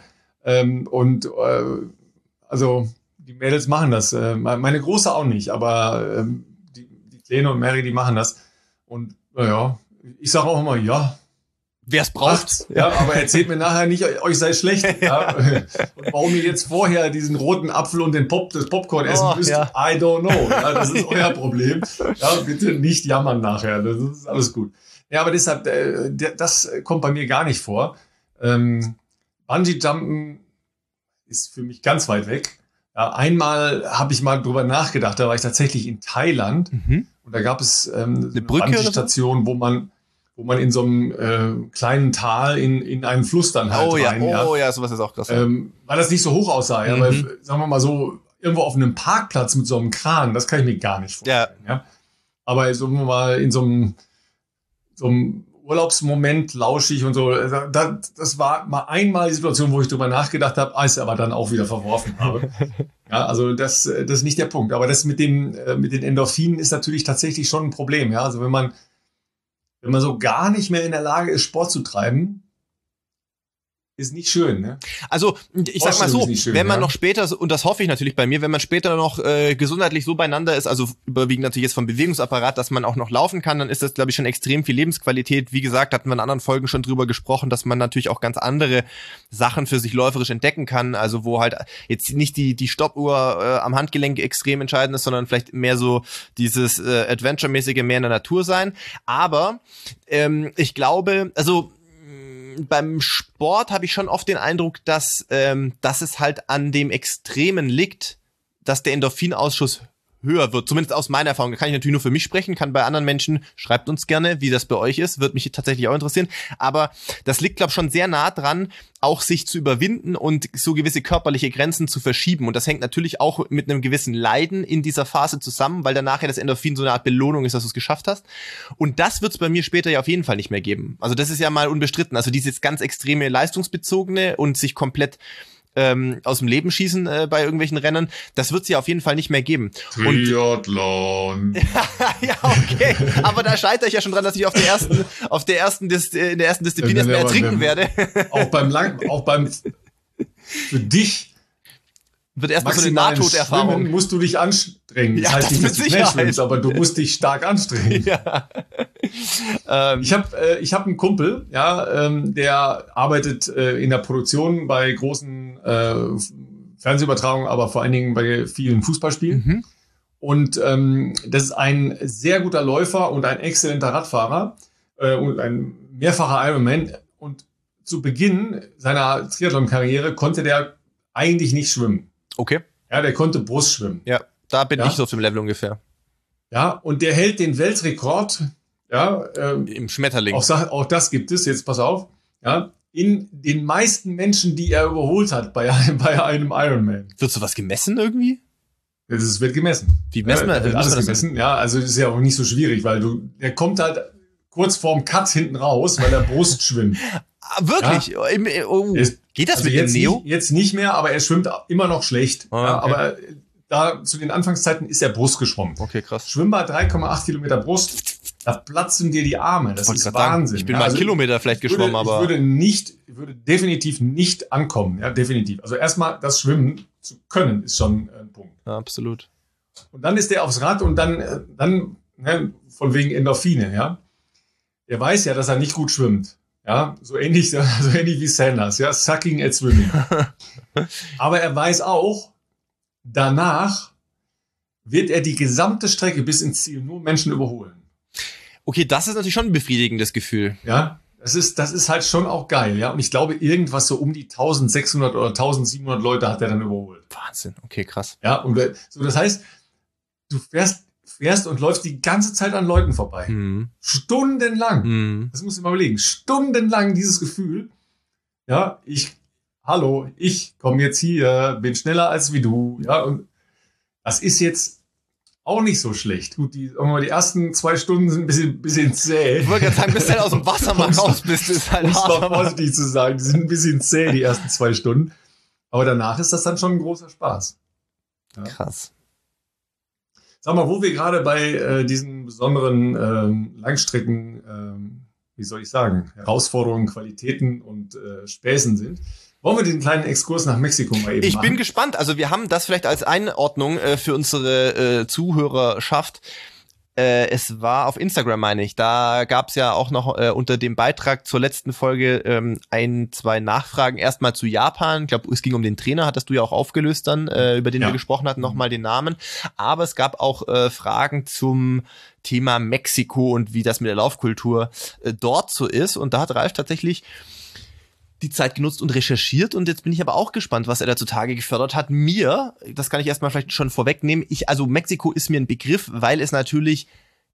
Also die Mädels machen das. Meine Große auch nicht, aber die Kleine und Mary, die machen das. Und naja, ich sage auch immer, ja. Wer es braucht. Ja, aber erzählt mir nachher nicht, euch sei schlecht. Ja. Und warum ihr jetzt vorher diesen roten Apfel und das Popcorn essen müsst, ja. I don't know. Ja, das ist euer Problem. Ja, bitte nicht jammern nachher. Das ist alles gut. Ja, aber deshalb, das kommt bei mir gar nicht vor. Bungee-Jumpen ist für mich ganz weit weg. Ja, einmal habe ich mal drüber nachgedacht, da war ich tatsächlich in Thailand und da gab es eine Bungee-Station, wo man in so einem kleinen Tal in einen Fluss dann halt rein. Ja, sowas ist auch krass. Weil das nicht so hoch aussah, ja, weil, sagen wir mal so, irgendwo auf einem Parkplatz mit so einem Kran, das kann ich mir gar nicht vorstellen. Ja. Aber so mal in so einem Urlaubsmoment lauschig und so, das war mal einmal die Situation, wo ich drüber nachgedacht habe, es aber dann auch wieder verworfen habe. Ja, also das ist nicht der Punkt. Aber das mit den Endorphinen ist natürlich tatsächlich schon ein Problem. Ja, also wenn man so gar nicht mehr in der Lage ist, Sport zu treiben, ist nicht schön, ne? Also, ich sag mal so, wenn man noch später, und das hoffe ich natürlich bei mir, wenn man später noch gesundheitlich so beieinander ist, also überwiegend natürlich jetzt vom Bewegungsapparat, dass man auch noch laufen kann, dann ist das, glaube ich, schon extrem viel Lebensqualität. Wie gesagt, hatten wir in anderen Folgen schon drüber gesprochen, dass man natürlich auch ganz andere Sachen für sich läuferisch entdecken kann, also wo halt jetzt nicht die Stoppuhr am Handgelenk extrem entscheidend ist, sondern vielleicht mehr so dieses Adventure-mäßige mehr in der Natur sein. Aber ich glaube, also beim Sport habe ich schon oft den Eindruck, dass es halt an dem Extremen liegt, dass der Endorphinausschuss höher wird. Zumindest aus meiner Erfahrung. Da kann ich natürlich nur für mich sprechen, kann bei anderen Menschen, schreibt uns gerne, wie das bei euch ist, wird mich tatsächlich auch interessieren. Aber das liegt, glaube ich, schon sehr nah dran, auch sich zu überwinden und so gewisse körperliche Grenzen zu verschieben. Und das hängt natürlich auch mit einem gewissen Leiden in dieser Phase zusammen, weil danach ja das Endorphin so eine Art Belohnung ist, dass du es geschafft hast. Und das wird es bei mir später ja auf jeden Fall nicht mehr geben. Also das ist ja mal unbestritten. Also dieses ganz extreme leistungsbezogene und sich komplett aus dem Leben schießen bei irgendwelchen Rennen, das wird es ja auf jeden Fall nicht mehr geben. Triathlon. Ja, okay. Aber da scheitere ich ja schon dran, dass ich in der ersten Disziplin erst mehr ertrinken werde. Auch beim für dich wird erstmal so eine Nahtoderfahrung. Musst du dich anstrengen. Ja, das heißt nicht, dass du schnell schwimmst, aber du musst dich stark anstrengen. Ja. Ich hab einen Kumpel, ja, der arbeitet in der Produktion bei großen Fernsehübertragungen, aber vor allen Dingen bei vielen Fußballspielen. Und das ist ein sehr guter Läufer und ein exzellenter Radfahrer und ein mehrfacher Ironman. Und zu Beginn seiner Triathlon-Karriere konnte der eigentlich nicht schwimmen. Okay. Ja, der konnte Brust schwimmen. Ja, da bin ich so auf dem Level ungefähr. Ja, und der hält den Weltrekord, ja, im Schmetterling. Auch das gibt es, jetzt pass auf, ja, in den meisten Menschen, die er überholt hat bei einem Ironman. Wird sowas gemessen irgendwie? Das wird gemessen. Wie messen wir? Wird alles gemessen, ja, also das ist ja auch nicht so schwierig, weil der kommt halt kurz vorm Cut hinten raus, weil er Brust schwimmt. Wirklich? Ja? Geht das also mit dem Neo? Jetzt nicht mehr, aber er schwimmt immer noch schlecht. Oh, okay. Ja, aber da zu den Anfangszeiten ist er Brust geschwommen. Okay, krass. Schwimmbad 3,8 Kilometer Brust, da platzen dir die Arme. Das ist Wahnsinn. Ich bin mal einen Kilometer vielleicht geschwommen, aber ich würde definitiv nicht ankommen. Ja, definitiv. Also erstmal das Schwimmen zu können ist schon ein Punkt. Ja, absolut. Und dann ist der aufs Rad und dann von wegen Endorphine, ja. Er weiß ja, dass er nicht gut schwimmt. Ja, so ähnlich wie Sanders, ja, sucking at swimming. Aber er weiß auch, danach wird er die gesamte Strecke bis ins Ziel nur Menschen überholen. Okay, das ist natürlich schon ein befriedigendes Gefühl. Ja, das ist halt schon auch geil, ja. Und ich glaube, irgendwas so um die 1600 oder 1700 Leute hat er dann überholt. Wahnsinn, okay, krass. Ja, und so, das heißt, du fährst fährst und läufst die ganze Zeit an Leuten vorbei. Stundenlang. Das musst du dir mal überlegen. Stundenlang dieses Gefühl. Ja, ich komme jetzt hier, bin schneller als wie du. Ja, und das ist jetzt auch nicht so schlecht. Gut, die ersten 2 Stunden sind ein bisschen zäh. Ich wollte gerade sagen, bis du aus dem Wasser mal raus bist, ist halt hart. Um es mal hart. vorsichtig zu sagen, die sind ein bisschen zäh, die ersten 2 Stunden. Aber danach ist das dann schon ein großer Spaß. Ja. Krass. Sag mal, wo wir gerade bei diesen besonderen Langstrecken, wie soll ich sagen, Herausforderungen, Qualitäten und Späßen sind, wollen wir den kleinen Exkurs nach Mexiko mal eben Ich machen? bin gespannt. Also wir haben das vielleicht als Einordnung für unsere Zuhörerschaft. Es war auf Instagram, meine ich. Da gab es ja auch noch unter dem Beitrag zur letzten Folge 2 Nachfragen. Erstmal zu Japan. Ich glaube, es ging um den Trainer, hattest du ja auch aufgelöst dann, über den wir gesprochen hatten, nochmal den Namen. Aber es gab auch Fragen zum Thema Mexiko und wie das mit der Laufkultur dort so ist. Und da hat Ralf tatsächlich die Zeit genutzt und recherchiert, und jetzt bin ich aber auch gespannt, was er da zutage gefördert hat. Das kann ich erstmal vielleicht schon vorwegnehmen, also Mexiko ist mir ein Begriff, weil es natürlich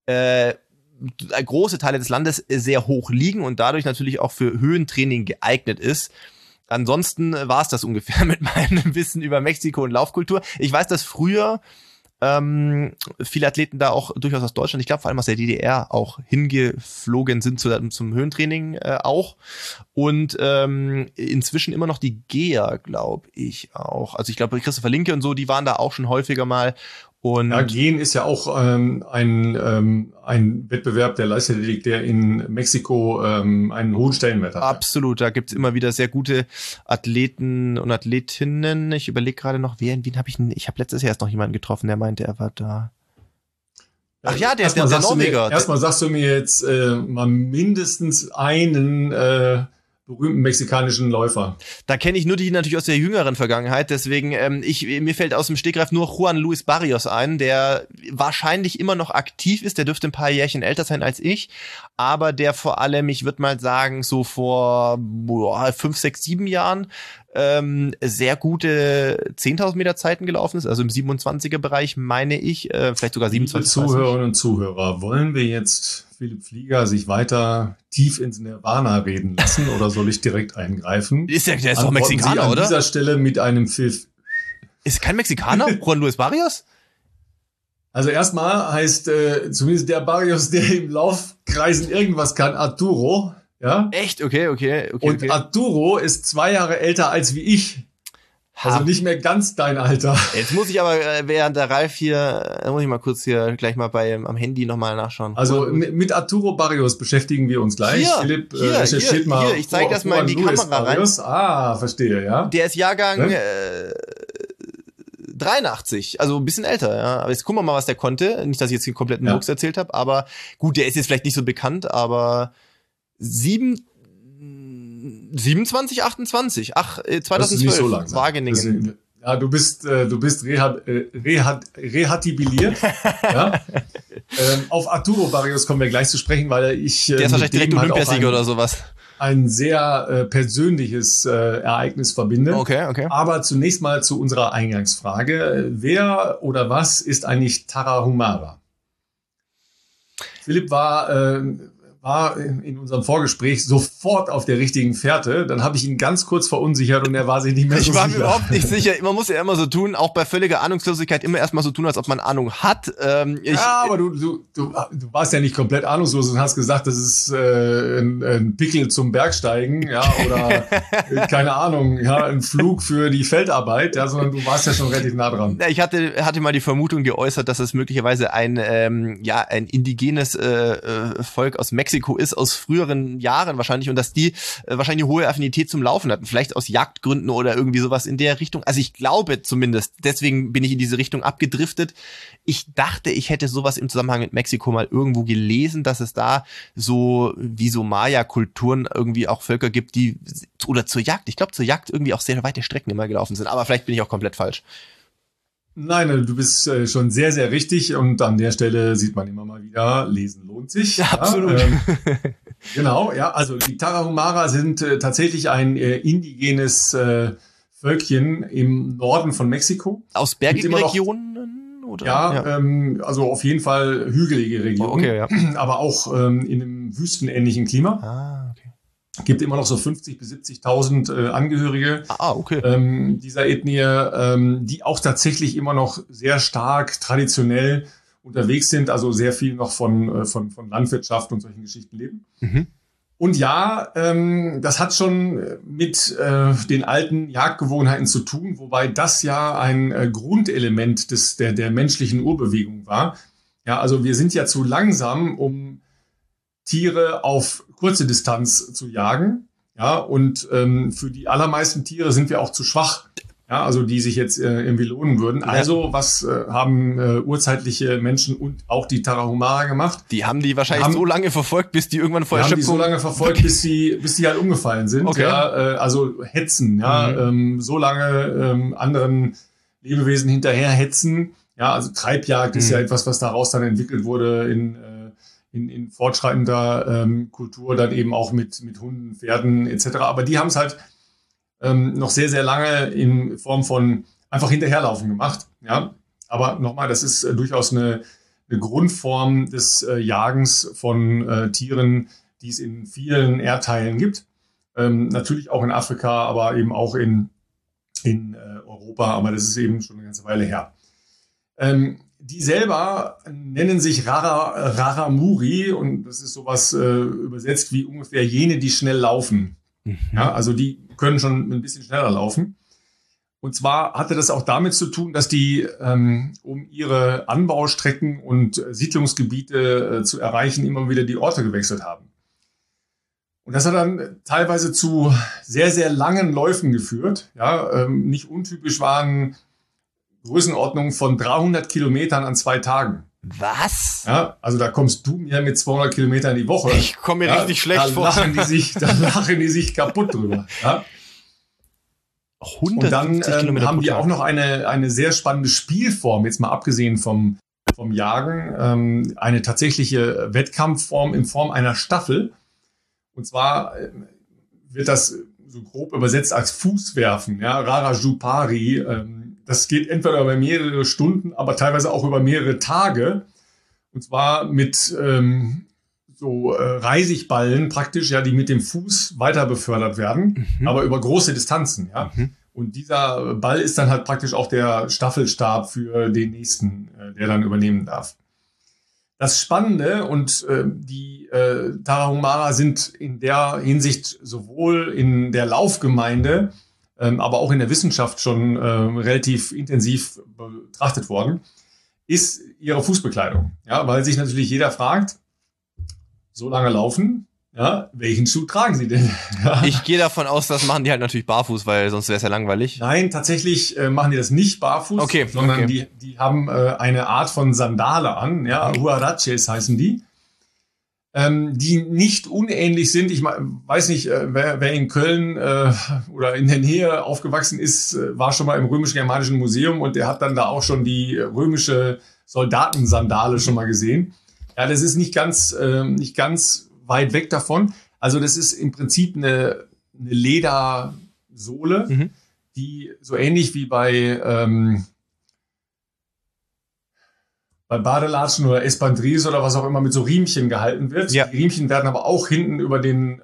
große Teile des Landes sehr hoch liegen und dadurch natürlich auch für Höhentraining geeignet ist. Ansonsten war es das ungefähr mit meinem Wissen über Mexiko und Laufkultur. Ich weiß, dass früher viele Athleten da auch durchaus aus Deutschland, ich glaube vor allem aus der DDR, auch hingeflogen sind zum Höhentraining auch. Und inzwischen immer noch die GEA, glaube ich auch. Also ich glaube, Christopher Linke und so, die waren da auch schon häufiger mal. Und ja, Gehen ist ja auch ein Wettbewerb der Leichtathletik, der in Mexiko einen hohen Stellenwert hat. Absolut, da gibt's immer wieder sehr gute Athleten und Athletinnen. Ich überlege gerade noch, wen habe ich habe letztes Jahr erst noch jemanden getroffen, der meinte, er war da. Ach ja, der Norweger. Erstmal sagst du mir jetzt mal mindestens einen berühmten mexikanischen Läufer. Da kenne ich nur die natürlich aus der jüngeren Vergangenheit, deswegen mir fällt aus dem Stegreif nur Juan Luis Barrios ein, der wahrscheinlich immer noch aktiv ist, der dürfte ein paar Jährchen älter sein als ich, aber der vor allem, ich würde mal sagen, so vor 5, 6, 7 Jahren sehr gute 10.000 Meter Zeiten gelaufen ist, also im 27er Bereich, meine ich, vielleicht sogar 27. Liebe Zuhörerinnen und Zuhörer, wollen wir jetzt Philipp Flieger sich weiter tief ins Nirvana reden lassen oder soll ich direkt eingreifen? Der ist doch Mexikaner, Sie oder? An dieser Stelle mit einem Pfiff. Ist kein Mexikaner, Juan Luis Barrios? Also erstmal heißt zumindest der Barrios, der im Laufkreisen irgendwas kann, Arturo. Ja? Echt? Okay. Und Arturo ist 2 Jahre älter als wie ich. Also nicht mehr ganz dein Alter. Jetzt muss ich aber, während der Ralf hier, muss ich mal kurz hier gleich mal am Handy nochmal nachschauen. Also mit Arturo Barrios beschäftigen wir uns gleich. Philipp recherchiert mal. Hier, ich zeige das mal in die Kamera Barrios. rein. Verstehe, ja. Der ist Jahrgang 83, also ein bisschen älter, ja. Aber jetzt gucken wir mal, was der konnte. Nicht, dass ich jetzt den kompletten Mucks erzählt habe, aber gut, der ist jetzt vielleicht nicht so bekannt, aber 27, 28. 2012. So Wageningen. Ja, du bist rehabilitiert. Ja? Auf Arturo Barrios kommen wir gleich zu sprechen, weil der ist wahrscheinlich direkt Olympiasieger oder sowas. Ein sehr persönliches Ereignis verbinde. Okay. Aber zunächst mal zu unserer Eingangsfrage. Wer oder was ist eigentlich Tarahumara? Philipp war in unserem Vorgespräch sofort auf der richtigen Fährte. Dann habe ich ihn ganz kurz verunsichert und er war sich nicht mehr so sicher. Ich war mir überhaupt nicht sicher. Man muss ja immer so tun, auch bei völliger Ahnungslosigkeit, immer erstmal so tun, als ob man Ahnung hat. Aber du warst ja nicht komplett ahnungslos und hast gesagt, das ist ein Pickel zum Bergsteigen, ja, oder keine Ahnung, ja, ein Flug für die Feldarbeit, ja, sondern du warst ja schon relativ nah dran. Ich hatte mal die Vermutung geäußert, dass es möglicherweise ein indigenes Volk aus Mexiko ist, aus früheren Jahren wahrscheinlich, und dass die wahrscheinlich eine hohe Affinität zum Laufen hatten, vielleicht aus Jagdgründen oder irgendwie sowas in der Richtung. Also ich glaube zumindest, deswegen bin ich in diese Richtung abgedriftet. Ich dachte, ich hätte sowas im Zusammenhang mit Mexiko mal irgendwo gelesen, dass es da so wie so Maya-Kulturen irgendwie auch Völker gibt, die oder zur Jagd irgendwie auch sehr weite Strecken immer gelaufen sind. Aber vielleicht bin ich auch komplett falsch. Nein, du bist schon sehr, sehr richtig, und an der Stelle sieht man immer mal wieder, lesen lohnt sich. Ja, absolut. Genau, ja, also die Tarahumara sind tatsächlich ein indigenes Völkchen im Norden von Mexiko. Aus bergigen Regionen? Oder? Ja, also auf jeden Fall hügelige Regionen, okay, ja. aber auch in einem wüstenähnlichen Klima. Ah, okay. Gibt immer noch so 50.000 bis 70.000 Angehörige okay. dieser Ethnie, die auch tatsächlich immer noch sehr stark traditionell unterwegs sind, also sehr viel noch von Landwirtschaft und solchen Geschichten leben. Mhm. Und ja, das hat schon mit den alten Jagdgewohnheiten zu tun, wobei das ja ein Grundelement der menschlichen Urbewegung war. Ja, also wir sind ja zu langsam, um Tiere auf kurze Distanz zu jagen. Ja, und für die allermeisten Tiere sind wir auch zu schwach. Ja, also die sich jetzt irgendwie lohnen würden. Also was haben urzeitliche Menschen und auch die Tarahumara gemacht? Die haben die wahrscheinlich so lange verfolgt, bis die irgendwann vor Erschöpfung... Die haben die so lange verfolgt, bis die halt umgefallen sind. Okay. Ja, also hetzen, ja, so lange anderen Lebewesen hinterher hetzen. Ja, also Treibjagd ist ja etwas, was daraus dann entwickelt wurde in fortschreitender Kultur, dann eben auch mit Hunden, Pferden etc. Aber die haben es halt noch sehr, sehr lange in Form von einfach hinterherlaufen gemacht. Ja, aber nochmal, das ist durchaus eine Grundform des Jagens von Tieren, die es in vielen Erdteilen gibt. Natürlich auch in Afrika, aber eben auch in Europa, aber das ist eben schon eine ganze Weile her. Die selber nennen sich Raramuri und das ist sowas übersetzt wie ungefähr jene, die schnell laufen. Ja, also die können schon ein bisschen schneller laufen. Und zwar hatte das auch damit zu tun, dass die, um ihre Anbaustrecken und Siedlungsgebiete zu erreichen, immer wieder die Orte gewechselt haben. Und das hat dann teilweise zu sehr, sehr langen Läufen geführt. Ja, nicht untypisch waren Größenordnungen von 300 Kilometern an 2 Tagen. Was? Ja, also da kommst du mir mit 200 Kilometern die Woche. Ich komme mir richtig schlecht vor. Da lachen die sich kaputt drüber. Ja. 170 und dann Kilometer haben pro die Tag. auch noch eine sehr spannende Spielform, jetzt mal abgesehen vom Jagen, eine tatsächliche Wettkampfform in Form einer Staffel. Und zwar wird das so grob übersetzt als Fußwerfen, ja, Rarajupari. Das geht entweder über mehrere Stunden, aber teilweise auch über mehrere Tage. Und zwar mit Reisigballen praktisch, ja, die mit dem Fuß weiter befördert werden, aber über große Distanzen, ja. Und dieser Ball ist dann halt praktisch auch der Staffelstab für den nächsten, der dann übernehmen darf. Das Spannende und die Tarahumara sind in der Hinsicht sowohl in der Laufgemeinde, aber auch in der Wissenschaft schon relativ intensiv betrachtet worden, ist ihre Fußbekleidung. Ja, weil sich natürlich jeder fragt, so lange laufen, ja, welchen Schuh tragen sie denn? Ja. Ich gehe davon aus, das machen die halt natürlich barfuß, weil sonst wäre es ja langweilig. Nein, tatsächlich machen die das nicht barfuß, sondern die haben eine Art von Sandale an, ja, Huaraches heißen die, die nicht unähnlich sind. Ich weiß nicht, wer in Köln oder in der Nähe aufgewachsen ist, war schon mal im Römisch-Germanischen Museum und der hat dann da auch schon die römische Soldatensandale schon mal gesehen. Ja, das ist nicht ganz weit weg davon. Also das ist im Prinzip eine Ledersohle, die so ähnlich wie bei Badelatschen oder Espadrilles oder was auch immer mit so Riemchen gehalten wird. Ja. Die Riemchen werden aber auch hinten über die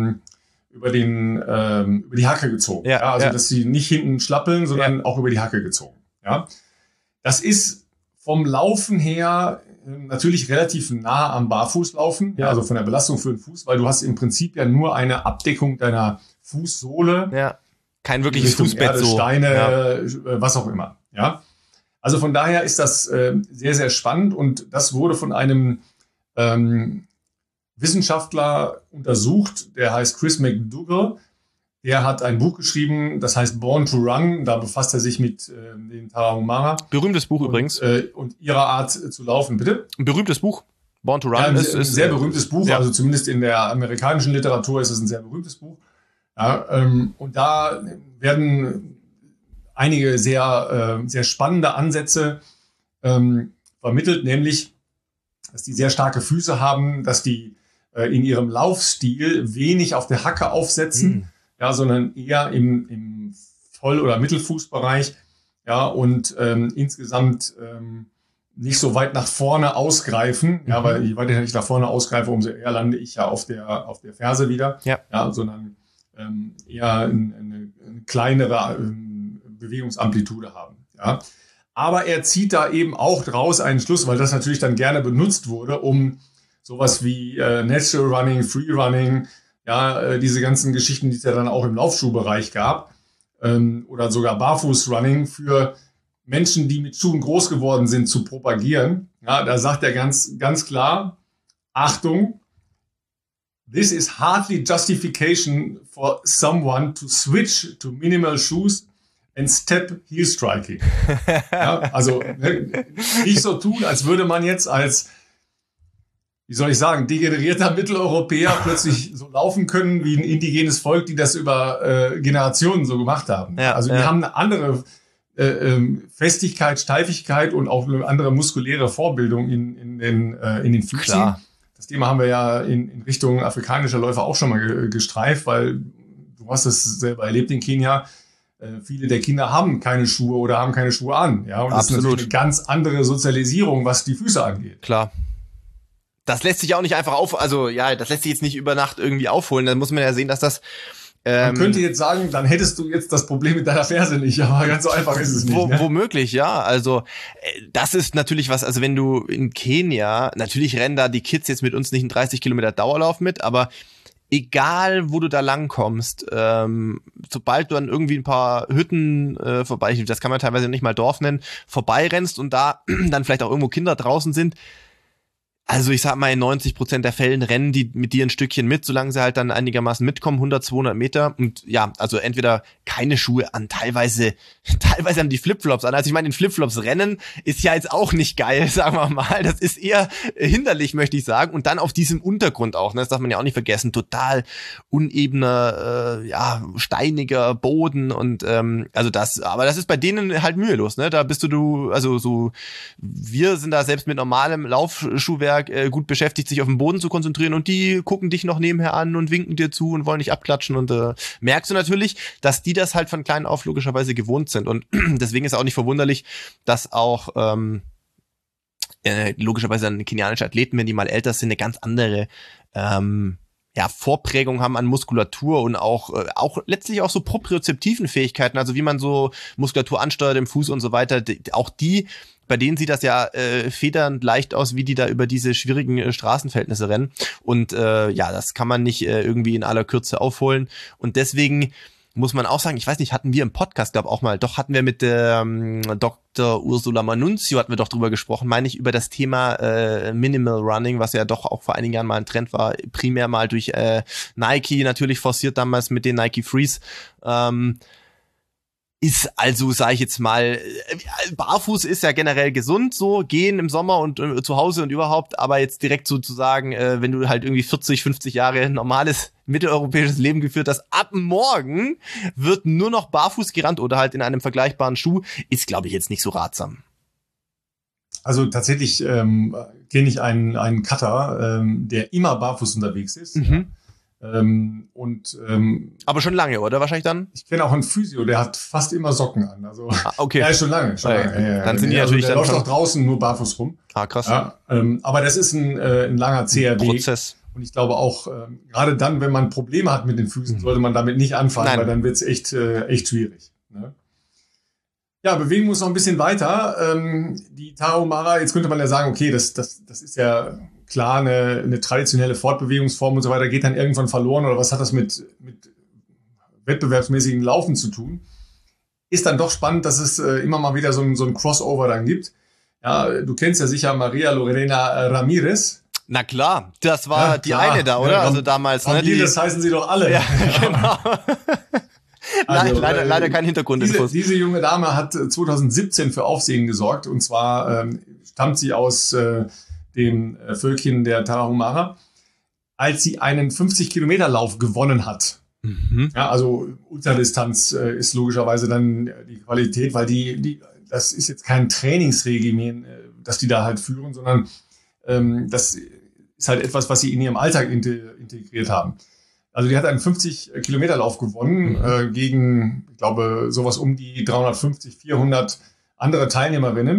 Hacke gezogen. Ja, also dass sie nicht hinten schlappeln, sondern auch über die Hacke gezogen. Ja, das ist vom Laufen her natürlich relativ nah am Barfußlaufen, also von der Belastung für den Fuß, weil du hast im Prinzip ja nur eine Abdeckung deiner Fußsohle. Ja, kein wirkliches Fußbett, Erde, so. Steine, was auch immer. Ja, also von daher ist das sehr, sehr spannend und das wurde von einem Wissenschaftler untersucht, der heißt Chris McDougall. Der hat ein Buch geschrieben, das heißt Born to Run. Da befasst er sich mit den Tarahumara. Berühmtes Buch übrigens. Und ihrer Art zu laufen, bitte? Ein berühmtes Buch. Born to Run ja, ist ein sehr berühmtes Buch. Ja. Also zumindest in der amerikanischen Literatur ist es ein sehr berühmtes Buch. Ja, und da werden einige sehr, sehr spannende Ansätze vermittelt, nämlich, dass die sehr starke Füße haben, dass die in ihrem Laufstil wenig auf der Hacke aufsetzen. Ja, sondern eher im Voll- oder Mittelfußbereich, ja, und insgesamt nicht so weit nach vorne ausgreifen, ja, weil je weiter ich nach vorne ausgreife, umso eher lande ich ja auf der Ferse wieder, ja, sondern eher eine kleinere Bewegungsamplitude haben, ja. Aber er zieht da eben auch draus einen Schluss, weil das natürlich dann gerne benutzt wurde, um sowas wie Natural Running, Free Running, ja, diese ganzen Geschichten, die es ja dann auch im Laufschuhbereich gab, oder sogar Barfuß-Running für Menschen, die mit Schuhen groß geworden sind, zu propagieren. Ja, da sagt er ganz, ganz klar, Achtung, this is hardly justification for someone to switch to minimal shoes and step heel striking. Ja, also nicht so tun, als würde man jetzt als, wie soll ich sagen, degenerierter Mitteleuropäer plötzlich so laufen können wie ein indigenes Volk, die das über Generationen so gemacht haben. Ja, also die haben eine andere Festigkeit, Steifigkeit und auch eine andere muskuläre Vorbildung in den Füßen. Klar. Das Thema haben wir ja in Richtung afrikanischer Läufer auch schon mal gestreift, weil du hast es selber erlebt in Kenia. Viele der Kinder haben keine Schuhe oder haben keine Schuhe an. Ja, und das ist natürlich eine ganz andere Sozialisierung, was die Füße angeht. Klar. Das lässt sich auch nicht einfach das lässt sich jetzt nicht über Nacht irgendwie aufholen. Dann muss man ja sehen, dass das man könnte jetzt sagen, dann hättest du jetzt das Problem mit deiner Ferse nicht, aber ganz so einfach ist es nicht. Ne? Womöglich, ja. Also das ist natürlich was, also wenn du in Kenia, natürlich rennen da die Kids jetzt mit uns nicht einen 30 Kilometer Dauerlauf mit, aber egal, wo du da langkommst, sobald du an irgendwie ein paar Hütten vorbei, das kann man teilweise nicht mal Dorf nennen, vorbeirennst und da dann vielleicht auch irgendwo Kinder draußen sind, also ich sag mal, in 90% der Fällen rennen die mit dir ein Stückchen mit, solange sie halt dann einigermaßen mitkommen, 100, 200 Meter. Und ja, also entweder keine Schuhe an, teilweise haben die Flipflops an. Also ich meine, in Flipflops rennen ist ja jetzt auch nicht geil, sagen wir mal. Das ist eher hinderlich, möchte ich sagen. Und dann auf diesem Untergrund auch, ne, das darf man ja auch nicht vergessen, total unebener, steiniger Boden. Und aber das ist bei denen halt mühelos, ne? Da bist wir sind da selbst mit normalem Laufschuhwerk gut beschäftigt, sich auf den Boden zu konzentrieren und die gucken dich noch nebenher an und winken dir zu und wollen dich abklatschen und merkst du natürlich, dass die das halt von klein auf logischerweise gewohnt sind und deswegen ist auch nicht verwunderlich, dass auch logischerweise dann kenianische Athleten, wenn die mal älter sind, eine ganz andere Vorprägung haben an Muskulatur und auch letztlich auch so propriozeptiven Fähigkeiten, also wie man so Muskulatur ansteuert im Fuß und so weiter, bei denen sieht das ja federnd leicht aus, wie die da über diese schwierigen Straßenverhältnisse rennen. Und das kann man nicht irgendwie in aller Kürze aufholen. Und deswegen muss man auch sagen, ich weiß nicht, hatten wir im Podcast, hatten wir mit der Dr. Ursula Manunzio, hatten wir doch drüber gesprochen, meine ich, über das Thema Minimal Running, was ja doch auch vor einigen Jahren mal ein Trend war, primär mal durch Nike, natürlich forciert damals mit den Nike Frees. Ist also, sage ich jetzt mal, barfuß ist ja generell gesund, so gehen im Sommer und zu Hause und überhaupt, aber jetzt direkt sozusagen, wenn du halt irgendwie 40, 50 Jahre normales mitteleuropäisches Leben geführt hast, ab morgen wird nur noch barfuß gerannt oder halt in einem vergleichbaren Schuh, ist, glaube ich, jetzt nicht so ratsam. Also tatsächlich kenne ich einen Cutter, der immer barfuß unterwegs ist. Mhm. Ja. Aber schon lange, oder? Wahrscheinlich dann? Ich kenne auch einen Physio, der hat fast immer Socken an. Also okay. Ja, schon lange. Ja. Dann sind die natürlich der dann läuft auch draußen nur barfuß rum. Krass. Ja, aber das ist ein langer zäher Weg. Prozess. Und ich glaube auch, gerade dann, wenn man Probleme hat mit den Füßen, sollte man damit nicht anfangen, weil dann wird es echt schwierig. Ne? Ja, bewegen wir uns noch ein bisschen weiter. Die Tarahumara, jetzt könnte man ja sagen, okay, das ist ja klar eine traditionelle Fortbewegungsform und so weiter, geht dann irgendwann verloren oder was hat das mit wettbewerbsmäßigem Laufen zu tun? Ist dann doch spannend, dass es immer mal wieder so ein Crossover dann gibt. Ja, du kennst ja sicher Maria Lorena Ramirez. Na klar, das war die eine da, oder? Also damals. Ramirez heißen sie doch alle. Ja, genau. Also, leider kein Hintergrundinfos. Diese junge Dame hat 2017 für Aufsehen gesorgt und zwar stammt sie aus dem Völkchen der Tarahumara, als sie einen 50-Kilometer-Lauf gewonnen hat. Mhm. Ja, also Ultradistanz ist logischerweise dann die Qualität, weil das ist jetzt kein Trainingsregimen, das die da halt führen, sondern das ist halt etwas, was sie in ihrem Alltag integriert haben. Also die hat einen 50-Kilometer-Lauf gewonnen gegen, ich glaube, sowas um die 350, 400 andere Teilnehmerinnen.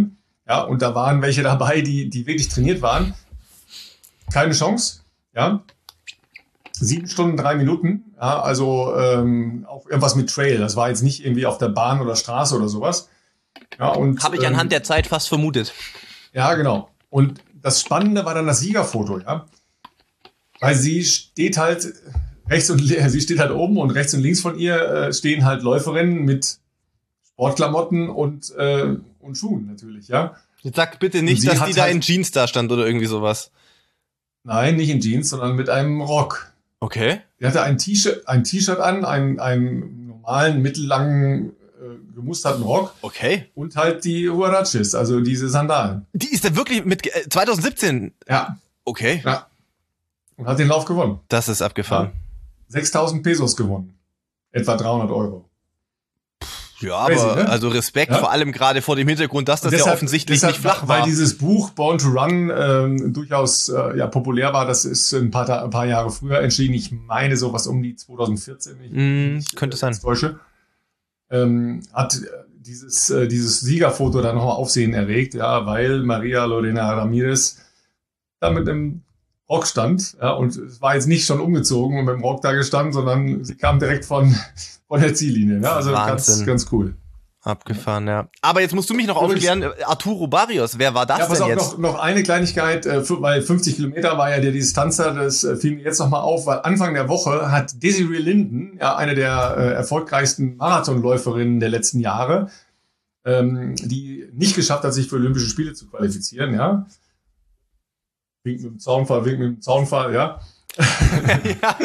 Ja, und da waren welche dabei, die wirklich trainiert waren. Keine Chance, ja. 7 Stunden, 3 Minuten, ja, also auch irgendwas mit Trail. Das war jetzt nicht irgendwie auf der Bahn oder Straße oder sowas. Ja, und habe ich anhand der Zeit fast vermutet. Ja, genau. Und das Spannende war dann das Siegerfoto, ja. Weil sie steht halt sie steht halt oben und rechts und links von ihr stehen halt Läuferinnen mit Sportklamotten und Schuhen natürlich, ja. Jetzt sag bitte nicht, dass die da in Jeans da stand oder irgendwie sowas. Nein, nicht in Jeans, sondern mit einem Rock. Okay. Die hatte ein T-Shirt an, einen normalen, mittellangen, gemusterten Rock. Okay. Und halt die Huaraches, also diese Sandalen. Die ist da wirklich mit 2017? Ja. Okay. Ja. Und hat den Lauf gewonnen. Das ist abgefahren. Ja. 6.000 Pesos gewonnen. Etwa 300 Euro. Ja, Crazy, aber ne? also Respekt, vor allem gerade vor dem Hintergrund, dass das deshalb, ja offensichtlich nicht flach war. Weil dieses Buch Born to Run durchaus populär war, das ist ein paar Jahre früher entschieden. Ich meine sowas um die 2014. Könnte sein. Täusche. Hat dieses Siegerfoto dann nochmal Aufsehen erregt, ja, weil Maria Lorena Ramirez da mit einem Rock stand, ja, und es war jetzt nicht schon umgezogen und mit dem Rock da gestanden, sondern sie kam direkt von der Ziellinie, ja, also ganz cool. Abgefahren, ja. Aber jetzt musst du mich noch aufklären, Arturo Barrios, wer war das ja, pass denn auf, jetzt? Noch eine Kleinigkeit, weil 50 Kilometer war ja der Distanzer, das fiel mir jetzt nochmal auf, weil Anfang der Woche hat Desiree Linden, ja, eine der erfolgreichsten Marathonläuferinnen der letzten Jahre, die nicht geschafft hat, sich für Olympische Spiele zu qualifizieren, ja. Wink mit dem Zaunfall, ja. Ja.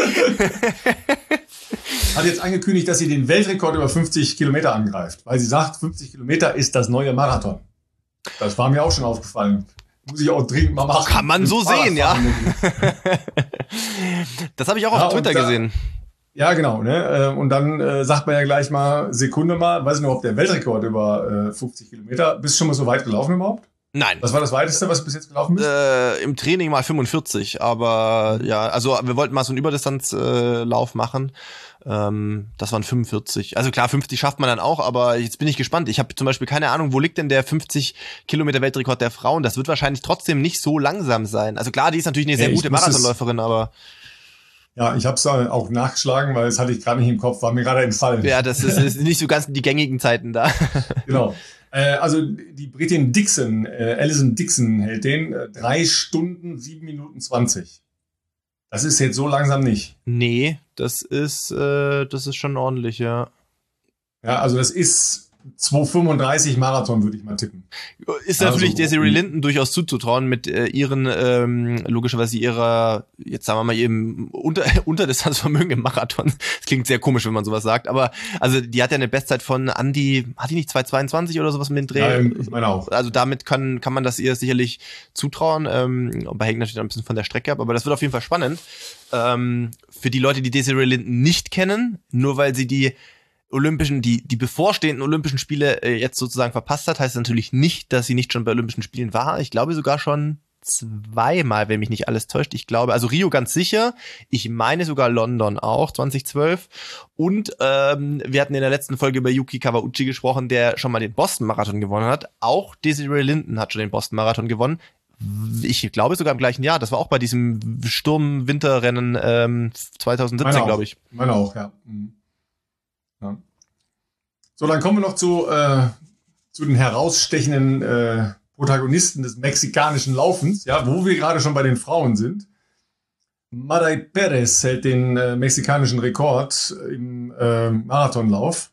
Hat jetzt angekündigt, dass sie den Weltrekord über 50 Kilometer angreift, weil sie sagt, 50 Kilometer ist das neue Marathon. Das war mir auch schon aufgefallen. Muss ich auch dringend mal machen. Kann man so sehen, ja. Das habe ich auch auf Twitter gesehen. Ja, genau. Ne? Und dann sagt man ja gleich mal, Sekunde mal, weiß ich noch, ob der Weltrekord über 50 Kilometer, bist du schon mal so weit gelaufen überhaupt? Nein. Was war das Weiteste, was du bis jetzt gelaufen bist? Im Training mal 45, aber ja, also wir wollten mal so einen Überdistanzlauf machen. Das waren 45. Also klar, 50 schafft man dann auch, aber jetzt bin ich gespannt. Ich habe zum Beispiel keine Ahnung, wo liegt denn der 50 Kilometer Weltrekord der Frauen? Das wird wahrscheinlich trotzdem nicht so langsam sein. Also klar, die ist natürlich eine sehr gute Marathonläuferin, aber... Ja, ich habe es auch nachgeschlagen, weil das hatte ich gerade nicht im Kopf, war mir gerade entfallen. Ja, das ist nicht so ganz die gängigen Zeiten da. Genau. Also die Britin Dixon, Alison Dixon hält den 3 Stunden, 7 Minuten 20. Das ist jetzt so langsam nicht. Nee, das ist schon ordentlich, ja. Ja, also das ist 2,35 Marathon, würde ich mal tippen. Ist natürlich Desiree Linden durchaus zuzutrauen mit ihren, logischerweise ihrer, jetzt sagen wir mal, ihrem Unterdistanzvermögen im Marathon. Das klingt sehr komisch, wenn man sowas sagt, aber also die hat ja eine Bestzeit von hat die nicht 2,22 oder sowas mit dem Dreh? Ja, ich meine auch. Also damit kann man das ihr sicherlich zutrauen, aber hängt natürlich ein bisschen von der Strecke ab, aber das wird auf jeden Fall spannend. Für die Leute, die Desiree Linden nicht kennen, nur weil sie die bevorstehenden Olympischen Spiele jetzt sozusagen verpasst hat, heißt natürlich nicht, dass sie nicht schon bei Olympischen Spielen war. Ich glaube sogar schon 2-mal, wenn mich nicht alles täuscht. Ich glaube, also Rio ganz sicher. Ich meine sogar London auch, 2012. Und wir hatten in der letzten Folge über Yuki Kawauchi gesprochen, der schon mal den Boston-Marathon gewonnen hat. Auch Desiree Linden hat schon den Boston-Marathon gewonnen. Ich glaube sogar im gleichen Jahr. Das war auch bei diesem Sturm-Winterrennen 2017, glaube ich. Meine auch, ja. Ja. So, dann kommen wir noch zu den herausstechenden Protagonisten des mexikanischen Laufens, ja, wo wir gerade schon bei den Frauen sind. Maray Perez hält den mexikanischen Rekord im Marathonlauf.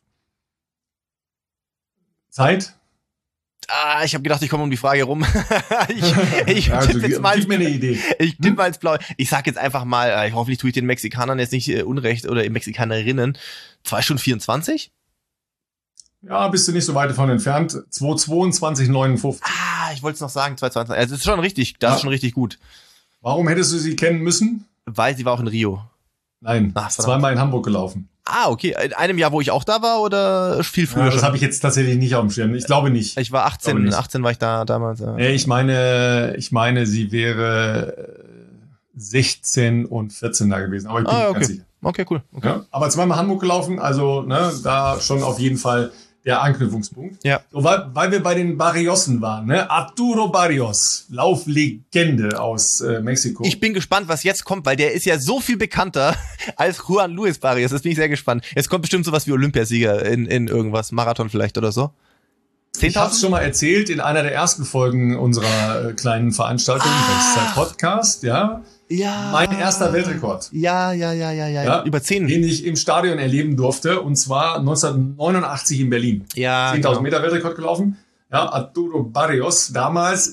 Zeit? Ich habe gedacht, ich komme um die Frage rum. Ich also, jetzt mal gib mir eine Idee. Ich tippe mal ins Blaue. Ich sag jetzt einfach mal, hoffentlich tue ich den Mexikanern jetzt nicht Unrecht oder den Mexikanerinnen. 2 Stunden 24? Ja, bist du nicht so weit davon entfernt. 2:22,59. Ich wollte es noch sagen, 2:20. Also das ist schon richtig, das ist schon richtig gut. Warum hättest du sie kennen müssen? Weil sie war auch in Rio. Nein, 2-mal in Hamburg gelaufen. Okay. In einem Jahr, wo ich auch da war oder viel früher? Ja, das habe ich jetzt tatsächlich nicht auf dem Schirm. Ich glaube nicht. Ich war 18, 18 war ich da damals. Ja. Ich meine, sie wäre 16 und 14 da gewesen. Aber ich bin okay. ganz sicher. Okay, cool. Okay. Ja, aber 2-mal Hamburg gelaufen, also da schon auf jeden Fall der Anknüpfungspunkt. Ja. So, weil wir bei den Barriosen waren, ne? Arturo Barrios, Lauflegende aus Mexiko. Ich bin gespannt, was jetzt kommt, weil der ist ja so viel bekannter als Juan Luis Barrios. Das bin ich sehr gespannt. Jetzt kommt bestimmt sowas wie Olympiasieger in irgendwas, Marathon vielleicht oder so. 10.000? Ich habe es schon mal erzählt in einer der ersten Folgen unserer kleinen Veranstaltung, Bestzeit-Podcast, ja. Ja. Mein erster Weltrekord. Ja. Über 10. Den ich im Stadion erleben durfte, und zwar 1989 in Berlin. Ja. 10.000 Meter Weltrekord gelaufen. Ja, Arturo Barrios, damals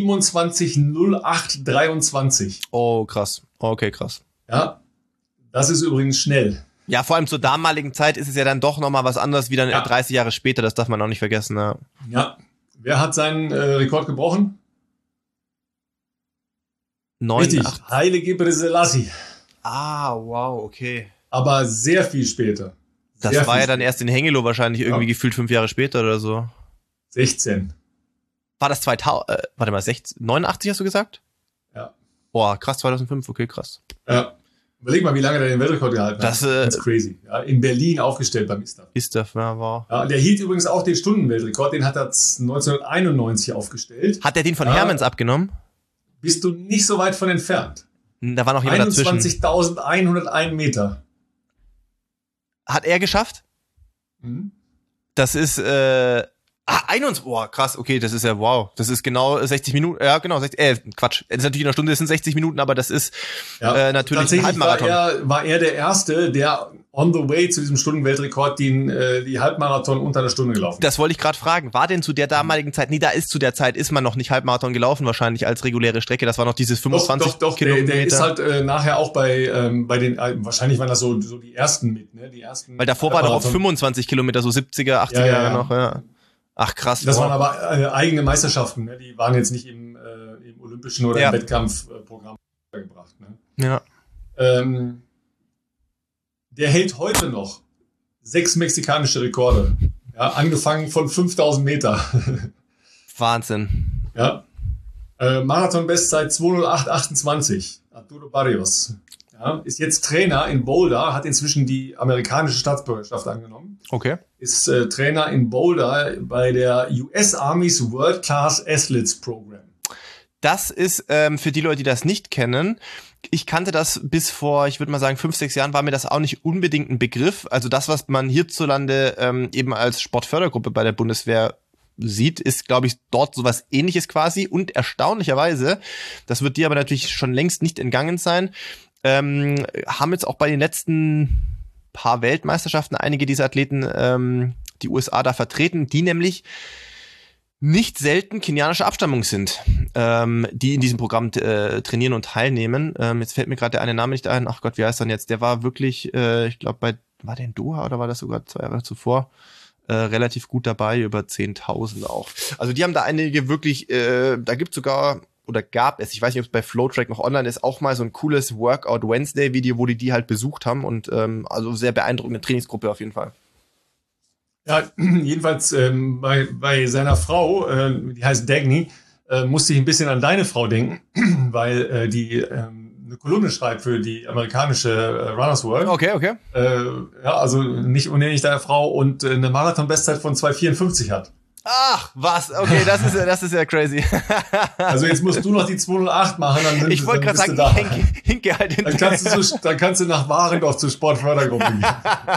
27:08:23. Oh, krass. Okay, krass. Ja, das ist übrigens schnell. Ja, vor allem zur damaligen Zeit ist es ja dann doch nochmal was anderes wie dann 30 Jahre später, das darf man auch nicht vergessen. Ja, ja. Wer hat seinen Rekord gebrochen? 89. Richtig, Haile Gebre Selassie. Ah, wow, okay. Aber sehr viel später. Das war ja dann erst in Hengelo wahrscheinlich irgendwie gefühlt 5 Jahre später oder so. 16. War das 89 hast du gesagt? Ja. Boah, krass, 2005, okay, krass. Ja. Überleg mal, wie lange der den Weltrekord gehalten hat. Das ist crazy. Ja, in Berlin aufgestellt beim ISTAF. ISTAF, ja, wow. Ja, der hielt übrigens auch den Stundenweltrekord, den hat er 1991 aufgestellt. Hat er den von Hermans abgenommen? Bist du nicht so weit von entfernt. Da war noch jemand dazwischen. 21.101 Meter. Hat er geschafft? Mhm. Das ist, 21, boah, krass, okay, das ist ja wow. Das ist genau 60 Minuten, ja, genau, Quatsch. Das ist natürlich in einer Stunde, das sind 60 Minuten, aber das ist natürlich ein Halbmarathon. War er der Erste, der on the way zu diesem Stundenweltrekord die Halbmarathon unter einer Stunde gelaufen. Das wollte ich gerade fragen. War denn zu der damaligen Zeit, zu der Zeit ist man noch nicht Halbmarathon gelaufen, wahrscheinlich als reguläre Strecke. Das war noch dieses 25 doch, Kilometer. Der ist halt nachher auch bei den, wahrscheinlich waren das so die ersten mit, ne? Die ersten. Weil davor war doch auf 25 Kilometer, so 70er, 80er Jahre noch, ja. Ach krass. Das waren aber eigene Meisterschaften, ne? Die waren jetzt nicht im olympischen oder im Wettkampfprogramm gebracht. Ne? Ja. Der hält heute noch 6 mexikanische Rekorde. Ja, angefangen von 5.000 Meter. Wahnsinn. Ja. Marathon-Bestzeit 2:08:28. Arturo Barrios. Ja, ist jetzt Trainer in Boulder, hat inzwischen die amerikanische Staatsbürgerschaft angenommen. Okay. Ist Trainer in Boulder bei der US Army's World Class Athletes Program. Das ist für die Leute, die das nicht kennen, ich kannte das bis vor, ich würde mal sagen, 5, 6 Jahren war mir das auch nicht unbedingt ein Begriff. Also das, was man hierzulande eben als Sportfördergruppe bei der Bundeswehr sieht, ist, glaube ich, dort sowas Ähnliches quasi. Und erstaunlicherweise, das wird dir aber natürlich schon längst nicht entgangen sein, haben jetzt auch bei den letzten paar Weltmeisterschaften einige dieser Athleten die USA da vertreten, die nämlich nicht selten kenianische Abstammung sind, die in diesem Programm trainieren und teilnehmen. Jetzt fällt mir gerade der eine Name nicht ein. Ach Gott, wie heißt er denn jetzt? Der war wirklich, ich glaube, war der in Doha oder war das sogar 2 Jahre zuvor? Relativ gut dabei, über 10.000 auch. Also die haben da einige wirklich, da gibt sogar, oder gab es, ich weiß nicht, ob es bei Flowtrack noch online ist, auch mal so ein cooles Workout Wednesday Video, wo die halt besucht haben und also sehr beeindruckende Trainingsgruppe auf jeden Fall. Ja, jedenfalls bei seiner Frau, die heißt Dagny, musste ich ein bisschen an deine Frau denken, weil die eine Kolumne schreibt für die amerikanische Runners World. Okay. Ja, also nicht unähnlich deiner Frau und eine Marathon-Bestzeit von 2:54 hat. Ach, was? Okay, das ist ja crazy. Also jetzt musst du noch die 208 machen, dann ich wollte gerade sagen, ich hinke halt hin. Dann kannst du nach Warendorf zur Sportfördergruppe gehen.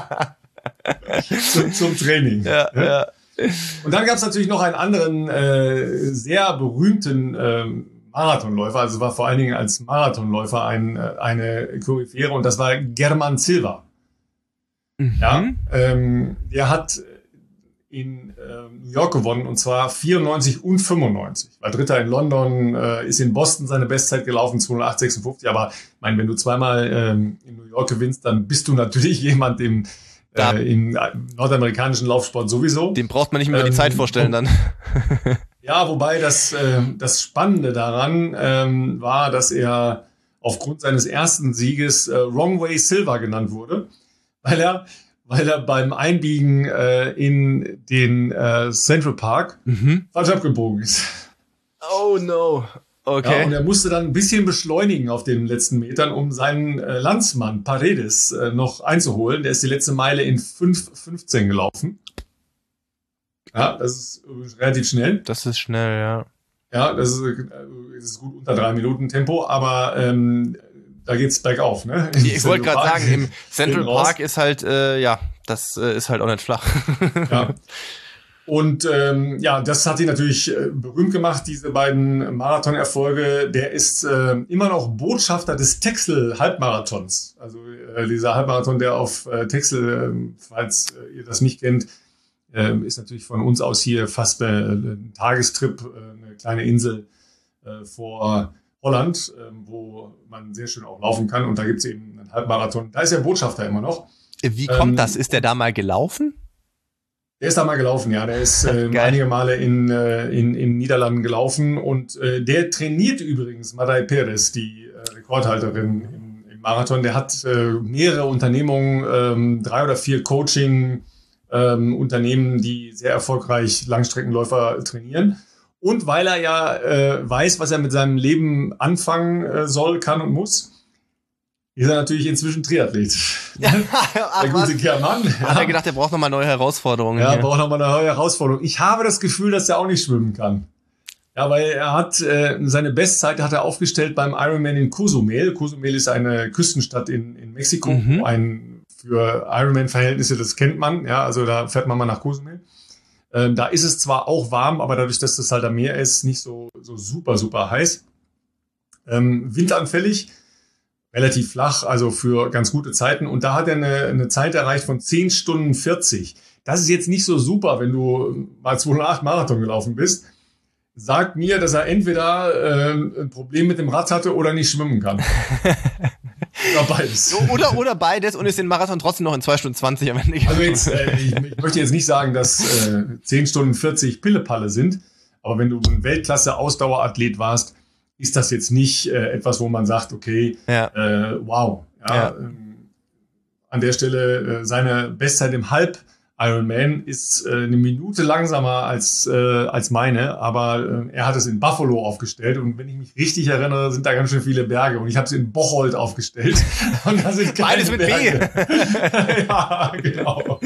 zum Training. Ja. Und dann gab es natürlich noch einen anderen sehr berühmten Marathonläufer, also war vor allen Dingen als Marathonläufer eine Koryphäre, und das war Germán Silva. Mhm. Ja, der hat in New York gewonnen, und zwar 94 und 95. War Dritter in London, ist in Boston seine Bestzeit gelaufen, 208,56. Aber ich meine, wenn du zweimal in New York gewinnst, dann bist du natürlich jemand im nordamerikanischen Laufsport sowieso. Dem braucht man nicht mehr die Zeit vorstellen dann. Ja, wobei das Spannende daran war, dass er aufgrund seines ersten Sieges Wrong Way Silva genannt wurde, weil er beim Einbiegen in den Central Park falsch abgebogen ist. Oh no. Okay. Ja, und er musste dann ein bisschen beschleunigen auf den letzten Metern, um seinen Landsmann Paredes noch einzuholen. Der ist die letzte Meile in 5:15 gelaufen. Ja, das ist relativ schnell. Das ist schnell, ja. Ja, das ist gut unter 3 Minuten Tempo, aber da geht's bergauf, ne? Ich wollte gerade sagen, im Central Park ist halt, das ist halt auch nicht flach. Ja. Und das hat ihn natürlich berühmt gemacht, diese beiden Marathonerfolge. Der ist immer noch Botschafter des Texel-Halbmarathons. Also dieser Halbmarathon, der auf Texel, falls ihr das nicht kennt, ist natürlich von uns aus hier fast ein Tagestrip, eine kleine Insel vor Holland, wo man sehr schön auch laufen kann. Und da gibt's eben einen Halbmarathon. Da ist er Botschafter immer noch. Wie kommt das? Ist der da mal gelaufen? Der ist da mal gelaufen, ja. Der ist einige Male in Niederlanden gelaufen. Und der trainiert übrigens Madai Perez, die Rekordhalterin im Marathon. Der hat mehrere Unternehmungen, 3 oder 4 Coaching-Unternehmen, die sehr erfolgreich Langstreckenläufer trainieren. Und weil er ja weiß, was er mit seinem Leben anfangen soll, kann und muss, ist er natürlich inzwischen Triathlet. Der gute Kermann. Hat er gedacht, er braucht nochmal neue Herausforderungen. Ja, braucht nochmal eine neue Herausforderung. Ich habe das Gefühl, dass er auch nicht schwimmen kann. Ja, weil er hat seine Bestzeit hat er aufgestellt beim Ironman in Cozumel. Cozumel ist eine Küstenstadt in Mexiko, wo für Ironman-Verhältnisse, das kennt man. Ja, also da fährt man mal nach Cozumel. Da ist es zwar auch warm, aber dadurch, dass das halt am Meer ist, nicht so super, super heiß. Windanfällig, relativ flach, also für ganz gute Zeiten. Und da hat er eine Zeit erreicht von 10 Stunden 40. Das ist jetzt nicht so super, wenn du mal 208 Marathon gelaufen bist. Sagt mir, dass er entweder ein Problem mit dem Rad hatte oder nicht schwimmen kann. Oder beides. Oder beides und ist den Marathon trotzdem noch in 2 Stunden 20 am Ende. Also jetzt, ich möchte jetzt nicht sagen, dass 10 Stunden 40 Pillepalle sind, aber wenn du ein Weltklasse-Ausdauerathlet warst, ist das jetzt nicht etwas, wo man sagt, okay, wow. Ja, an der Stelle seine Bestzeit im Halb-Ironman ist eine Minute langsamer als meine, aber er hat es in Buffalo aufgestellt und wenn ich mich richtig erinnere, sind da ganz schön viele Berge und ich habe es in Bocholt aufgestellt und da sind keine beides mit Berge. B. Ja, genau.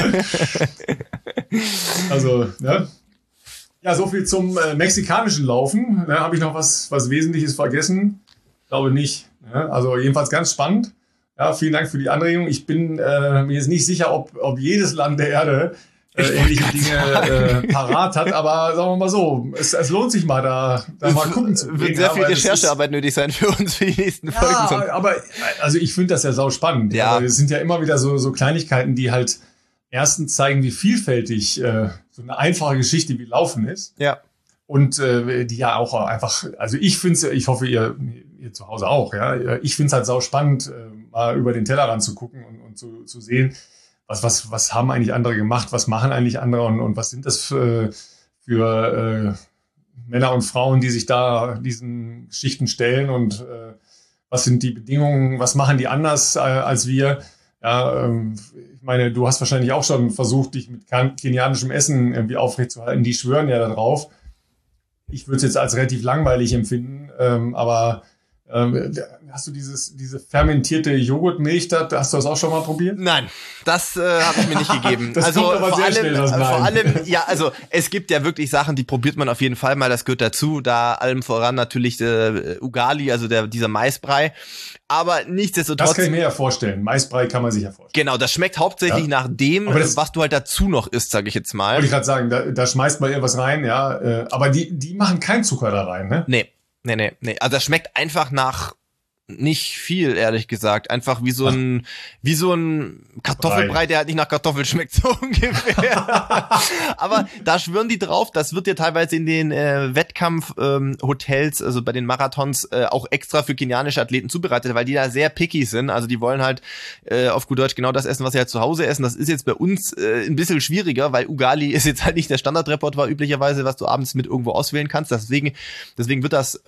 Also, ne? Ja, so viel zum mexikanischen Laufen. Ne, habe ich noch was Wesentliches vergessen? Glaube nicht. Ne? Also jedenfalls ganz spannend. Ja, vielen Dank für die Anregung. Ich bin mir jetzt nicht sicher, ob jedes Land der Erde ähnliche Dinge parat hat, aber sagen wir mal so, es lohnt sich mal da mal gucken zu gehen. Wird sehr viel Recherchearbeit nötig sein für uns für die nächsten Folgen. Ja, aber also ich finde das ja sau spannend. Ja. Es sind ja immer wieder so Kleinigkeiten, die halt erstens zeigen, wie vielfältig so eine einfache Geschichte wie Laufen ist. Ja. Und die ja auch einfach, also ich finde es, ich hoffe, ihr zu Hause auch, ja. Ich finde es halt sau spannend, mal über den Tellerrand zu gucken und zu sehen, was haben eigentlich andere gemacht, was machen eigentlich andere und was sind das für Männer und Frauen, die sich da diesen Geschichten stellen und was sind die Bedingungen, was machen die anders als wir. Ja, ich meine, du hast wahrscheinlich auch schon versucht, dich mit kenianischem Essen irgendwie aufrechtzuerhalten. Die schwören ja darauf. Ich würde es jetzt als relativ langweilig empfinden, aber hast du diese fermentierte Joghurtmilch da? Hast du das auch schon mal probiert? Nein, das habe ich mir nicht gegeben. Das also kommt aber sehr schnell, das Nein. Vor allem, ja, also es gibt ja wirklich Sachen, die probiert man auf jeden Fall mal. Das gehört dazu. Da allem voran natürlich Ugali, also dieser Maisbrei. Aber nichtsdestotrotz. Das kann ich mir ja vorstellen. Maisbrei kann man sich ja vorstellen. Genau, das schmeckt hauptsächlich nach dem, was du halt dazu noch isst, sage ich jetzt mal. Wollte ich gerade sagen, da schmeißt man irgendwas rein, ja. Aber die machen keinen Zucker da rein, ne? Nee. Also das schmeckt einfach nach nicht viel, ehrlich gesagt. Einfach wie so ein Kartoffelbrei, der halt nicht nach Kartoffel schmeckt, so ungefähr. Aber da schwören die drauf, das wird ja teilweise in den Wettkampf-Hotels, also bei den Marathons, auch extra für kenianische Athleten zubereitet, weil die da sehr picky sind. Also die wollen halt auf gut Deutsch genau das essen, was sie halt zu Hause essen. Das ist jetzt bei uns ein bisschen schwieriger, weil Ugali ist jetzt halt nicht der Standardrepertoire üblicherweise, was du abends mit irgendwo auswählen kannst. Deswegen wird das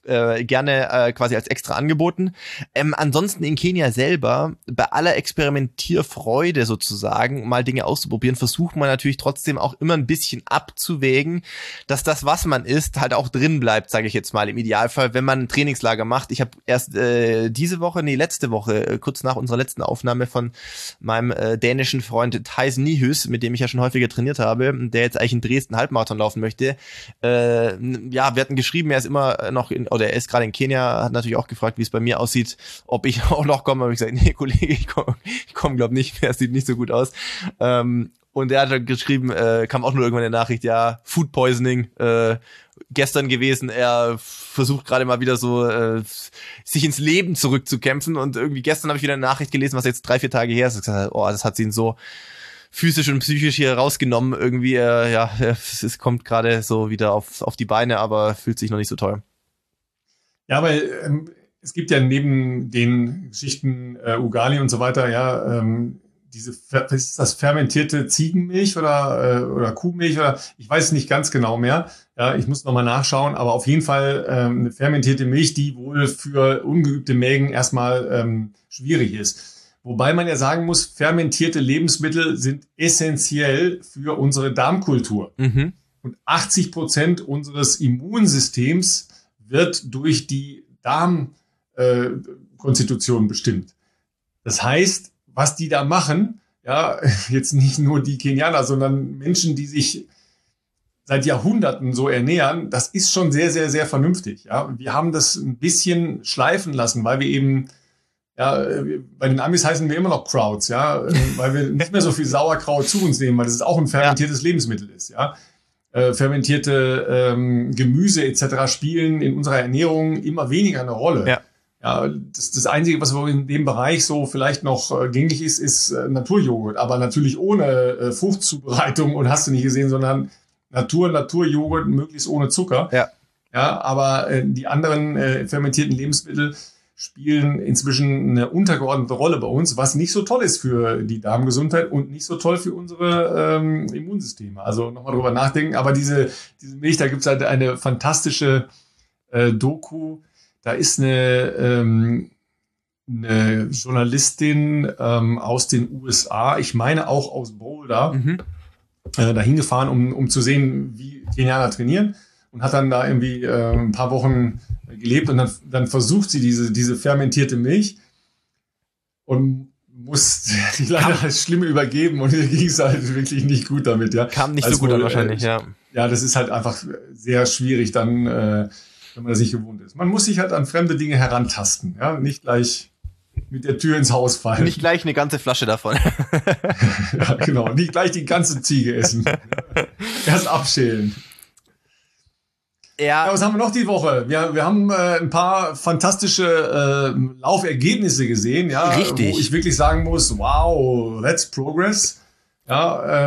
gerne quasi als extra angeboten. Ansonsten in Kenia selber, bei aller Experimentierfreude sozusagen, mal Dinge auszuprobieren, versucht man natürlich trotzdem auch immer ein bisschen abzuwägen, dass das, was man isst, halt auch drin bleibt, sage ich jetzt mal im Idealfall, wenn man ein Trainingslager macht. Ich habe erst letzte Woche, kurz nach unserer letzten Aufnahme von meinem dänischen Freund Thijs Nyhus, mit dem ich ja schon häufiger trainiert habe, der jetzt eigentlich in Dresden Halbmarathon laufen möchte. Wir hatten geschrieben, er ist immer noch er ist gerade in Kenia, hat natürlich auch gefragt, wie es bei mir aussieht, ob ich auch noch komme. Habe ich gesagt, nee, Kollege, ich komm glaube nicht mehr, es sieht nicht so gut aus. Und er hat dann geschrieben, kam auch nur irgendwann eine Nachricht, ja, Food Poisoning, gestern gewesen, er versucht gerade mal wieder so sich ins Leben zurückzukämpfen und irgendwie gestern habe ich wieder eine Nachricht gelesen, was jetzt 3-4 Tage her ist, gesagt, das hat ihn so physisch und psychisch hier rausgenommen, irgendwie, es kommt gerade so wieder auf die Beine, aber fühlt sich noch nicht so toll. Ja, weil es gibt ja neben den Geschichten Ugali und so weiter, ja, ist das fermentierte Ziegenmilch oder Kuhmilch oder ich weiß es nicht ganz genau mehr. Ja, ich muss nochmal nachschauen, aber auf jeden Fall eine fermentierte Milch, die wohl für ungeübte Mägen erstmal schwierig ist. Wobei man ja sagen muss, fermentierte Lebensmittel sind essentiell für unsere Darmkultur. Mhm. Und 80% unseres Immunsystems wird durch die Darmkonstitution bestimmt. Das heißt, was die da machen, ja, jetzt nicht nur die Kenianer, sondern Menschen, die sich seit Jahrhunderten so ernähren, das ist schon sehr, sehr, sehr vernünftig. Ja, wir haben das ein bisschen schleifen lassen, weil wir eben, ja, bei den Amis heißen wir immer noch Krauts, ja, weil wir nicht mehr so viel Sauerkraut zu uns nehmen, weil das auch ein fermentiertes Lebensmittel ist, ja. Fermentierte Gemüse etc. spielen in unserer Ernährung immer weniger eine Rolle. Ja. Ja, das Einzige, was in dem Bereich so vielleicht noch gängig ist Naturjoghurt, aber natürlich ohne Fruchtzubereitung und hast du nicht gesehen, sondern Naturjoghurt, möglichst ohne Zucker. Ja. Ja, aber die anderen fermentierten Lebensmittel spielen inzwischen eine untergeordnete Rolle bei uns, was nicht so toll ist für die Darmgesundheit und nicht so toll für unsere Immunsysteme. Also nochmal drüber nachdenken. Aber diese Milch, da gibt's halt eine fantastische Doku. Da ist eine Journalistin aus den USA, ich meine auch aus Boulder, dahin gefahren, um zu sehen, wie Kenianer trainieren und hat dann da irgendwie ein paar Wochen gelebt und dann versucht sie diese fermentierte Milch und muss die leider als Schlimme übergeben und ihr ging es halt wirklich nicht gut damit. Ja. Kam nicht so gut an wahrscheinlich, ja. Ja, das ist halt einfach sehr schwierig dann, wenn man das nicht gewohnt ist. Man muss sich halt an fremde Dinge herantasten, ja, nicht gleich mit der Tür ins Haus fallen. Nicht gleich eine ganze Flasche davon. Ja, genau, nicht gleich die ganze Ziege essen. Erst abschälen. Ja, was haben wir noch die Woche? Wir haben ein paar fantastische Laufergebnisse gesehen, ja, richtig. Wo ich wirklich sagen muss, wow, that's progress. Ja,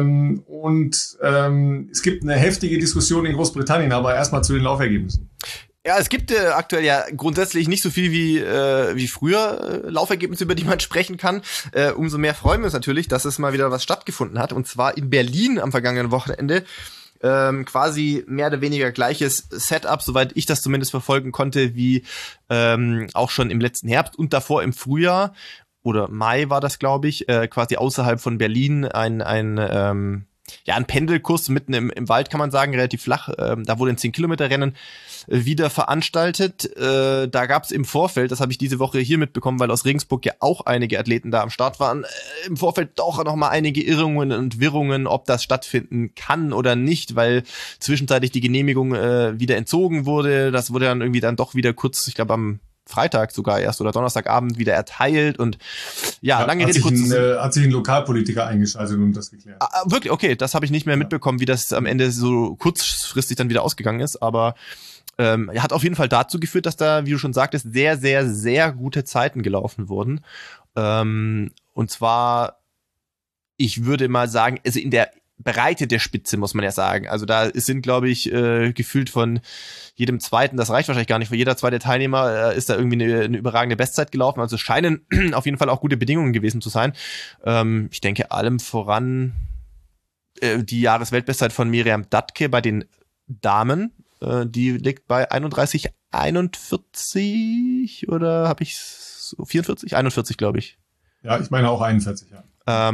es gibt eine heftige Diskussion in Großbritannien, aber erstmal zu den Laufergebnissen. Ja, es gibt aktuell ja grundsätzlich nicht so viel wie früher Laufergebnisse, über die man sprechen kann. Umso mehr freuen wir uns natürlich, dass es mal wieder was stattgefunden hat. Und zwar in Berlin am vergangenen Wochenende. Quasi mehr oder weniger gleiches Setup, soweit ich das zumindest verfolgen konnte, wie auch schon im letzten Herbst und davor im Frühjahr oder Mai war das, glaube ich, quasi außerhalb von Berlin ein Pendelkurs mitten im Wald, kann man sagen, relativ flach. Da wurde ein 10-Kilometer-Rennen wieder veranstaltet. Da gab es im Vorfeld, das habe ich diese Woche hier mitbekommen, weil aus Regensburg ja auch einige Athleten da am Start waren, im Vorfeld doch noch mal einige Irrungen und Wirrungen, ob das stattfinden kann oder nicht, weil zwischenzeitlich die Genehmigung wieder entzogen wurde. Das wurde dann irgendwie dann doch wieder kurz, ich glaube am Freitag sogar erst oder Donnerstagabend wieder erteilt und lange Rede, kurz. Hat sich ein Lokalpolitiker eingeschaltet und das geklärt. Wirklich? Okay, das habe ich nicht mehr mitbekommen, wie das am Ende so kurzfristig dann wieder ausgegangen ist, aber hat auf jeden Fall dazu geführt, dass da, wie du schon sagtest, sehr, sehr, sehr gute Zeiten gelaufen wurden. Und zwar, ich würde mal sagen, also in der Breite der Spitze, muss man ja sagen. Also da sind, glaube ich, gefühlt von jedem Zweiten, das reicht wahrscheinlich gar nicht, für jeder zweite Teilnehmer ist da irgendwie eine überragende Bestzeit gelaufen. Also es scheinen auf jeden Fall auch gute Bedingungen gewesen zu sein. Ich denke allem voran die Jahresweltbestzeit von Miriam Dattke bei den Damen. Die liegt bei 31,41 oder habe ich so 44? 41, glaube ich. Ja, ich meine auch 41, ja.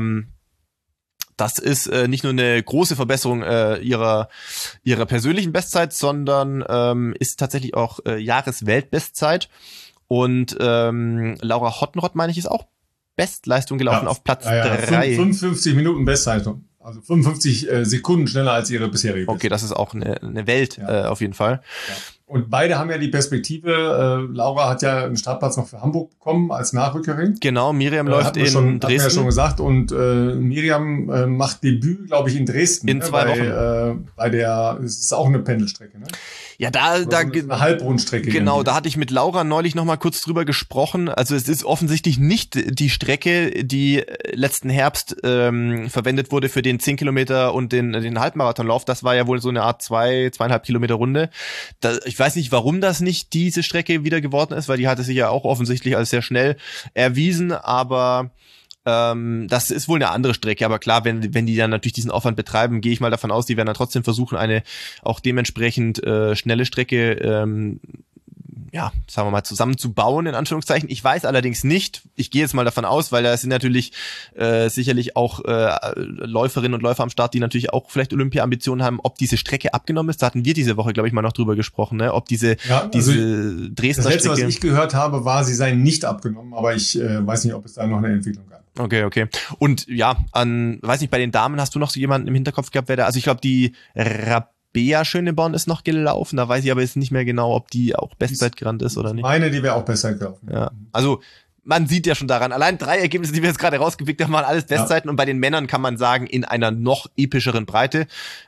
Das ist nicht nur eine große Verbesserung ihrer persönlichen Bestzeit, sondern ist tatsächlich auch Jahresweltbestzeit. Und Laura Hottenrott, meine ich, ist auch Bestleistung gelaufen auf Platz 3. 55 Minuten Bestleistung. Also 55 Sekunden schneller als ihre bisherige Bestzeit. Okay, das ist auch eine Welt auf jeden Fall. Ja. Und beide haben ja die Perspektive. Laura hat ja einen Startplatz noch für Hamburg bekommen als Nachrückerin. Genau, Miriam läuft in Dresden. Hat mir ja schon gesagt. Und Miriam macht Debüt, glaube ich, in Dresden. In 2 Wochen. Es ist auch eine Pendelstrecke, ne? Ja, da eine Halbrundstrecke. Genau, da hatte ich mit Laura neulich noch mal kurz drüber gesprochen. Also es ist offensichtlich nicht die Strecke, die letzten Herbst verwendet wurde für den 10 Kilometer und den Halbmarathonlauf. Das war ja wohl so eine Art 2,5 Kilometer Runde. Ich weiß nicht, warum das nicht diese Strecke wieder geworden ist, weil die hatte sich ja auch offensichtlich als sehr schnell erwiesen, aber das ist wohl eine andere Strecke, aber klar, wenn die dann natürlich diesen Aufwand betreiben, gehe ich mal davon aus, die werden dann trotzdem versuchen, eine auch dementsprechend schnelle Strecke sagen wir mal, zusammenzubauen, in Anführungszeichen. Ich weiß allerdings nicht, ich gehe jetzt mal davon aus, weil da sind natürlich sicherlich auch Läuferinnen und Läufer am Start, die natürlich auch vielleicht Olympia-Ambitionen haben, ob diese Strecke abgenommen ist. Da hatten wir diese Woche, glaube ich, mal noch drüber gesprochen, ne? Ob diese Dresdner Strecke... Das letzte, was ich gehört habe, war, sie seien nicht abgenommen, aber ich weiß nicht, ob es da noch eine Entwicklung gab. Okay. Und ja, weiß nicht, bei den Damen hast du noch so jemanden im Hinterkopf gehabt, also ich glaube, die Bea Schöneborn ist noch gelaufen, da weiß ich aber jetzt nicht mehr genau, ob die auch Bestzeit gerannt ist oder nicht. Meine, die wäre auch Bestzeit gelaufen. Ja, also man sieht ja schon daran, allein 3 Ergebnisse, die wir jetzt gerade rausgepickt haben, waren alles Bestzeiten und bei den Männern kann man sagen, in einer noch epischeren Breite.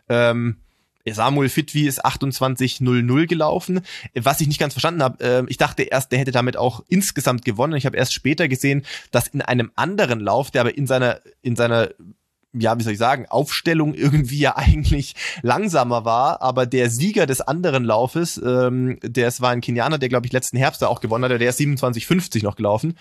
Samuel Fitwi ist 28:00 gelaufen, was ich nicht ganz verstanden habe. Ich dachte erst, der hätte damit auch insgesamt gewonnen. Ich habe erst später gesehen, dass in einem anderen Lauf, der aber in seiner ja, wie soll ich sagen, Aufstellung irgendwie ja eigentlich langsamer war, aber der Sieger des anderen Laufes, es war ein Kenianer, der glaube ich letzten Herbst da auch gewonnen hat, der ist 27:50 noch gelaufen.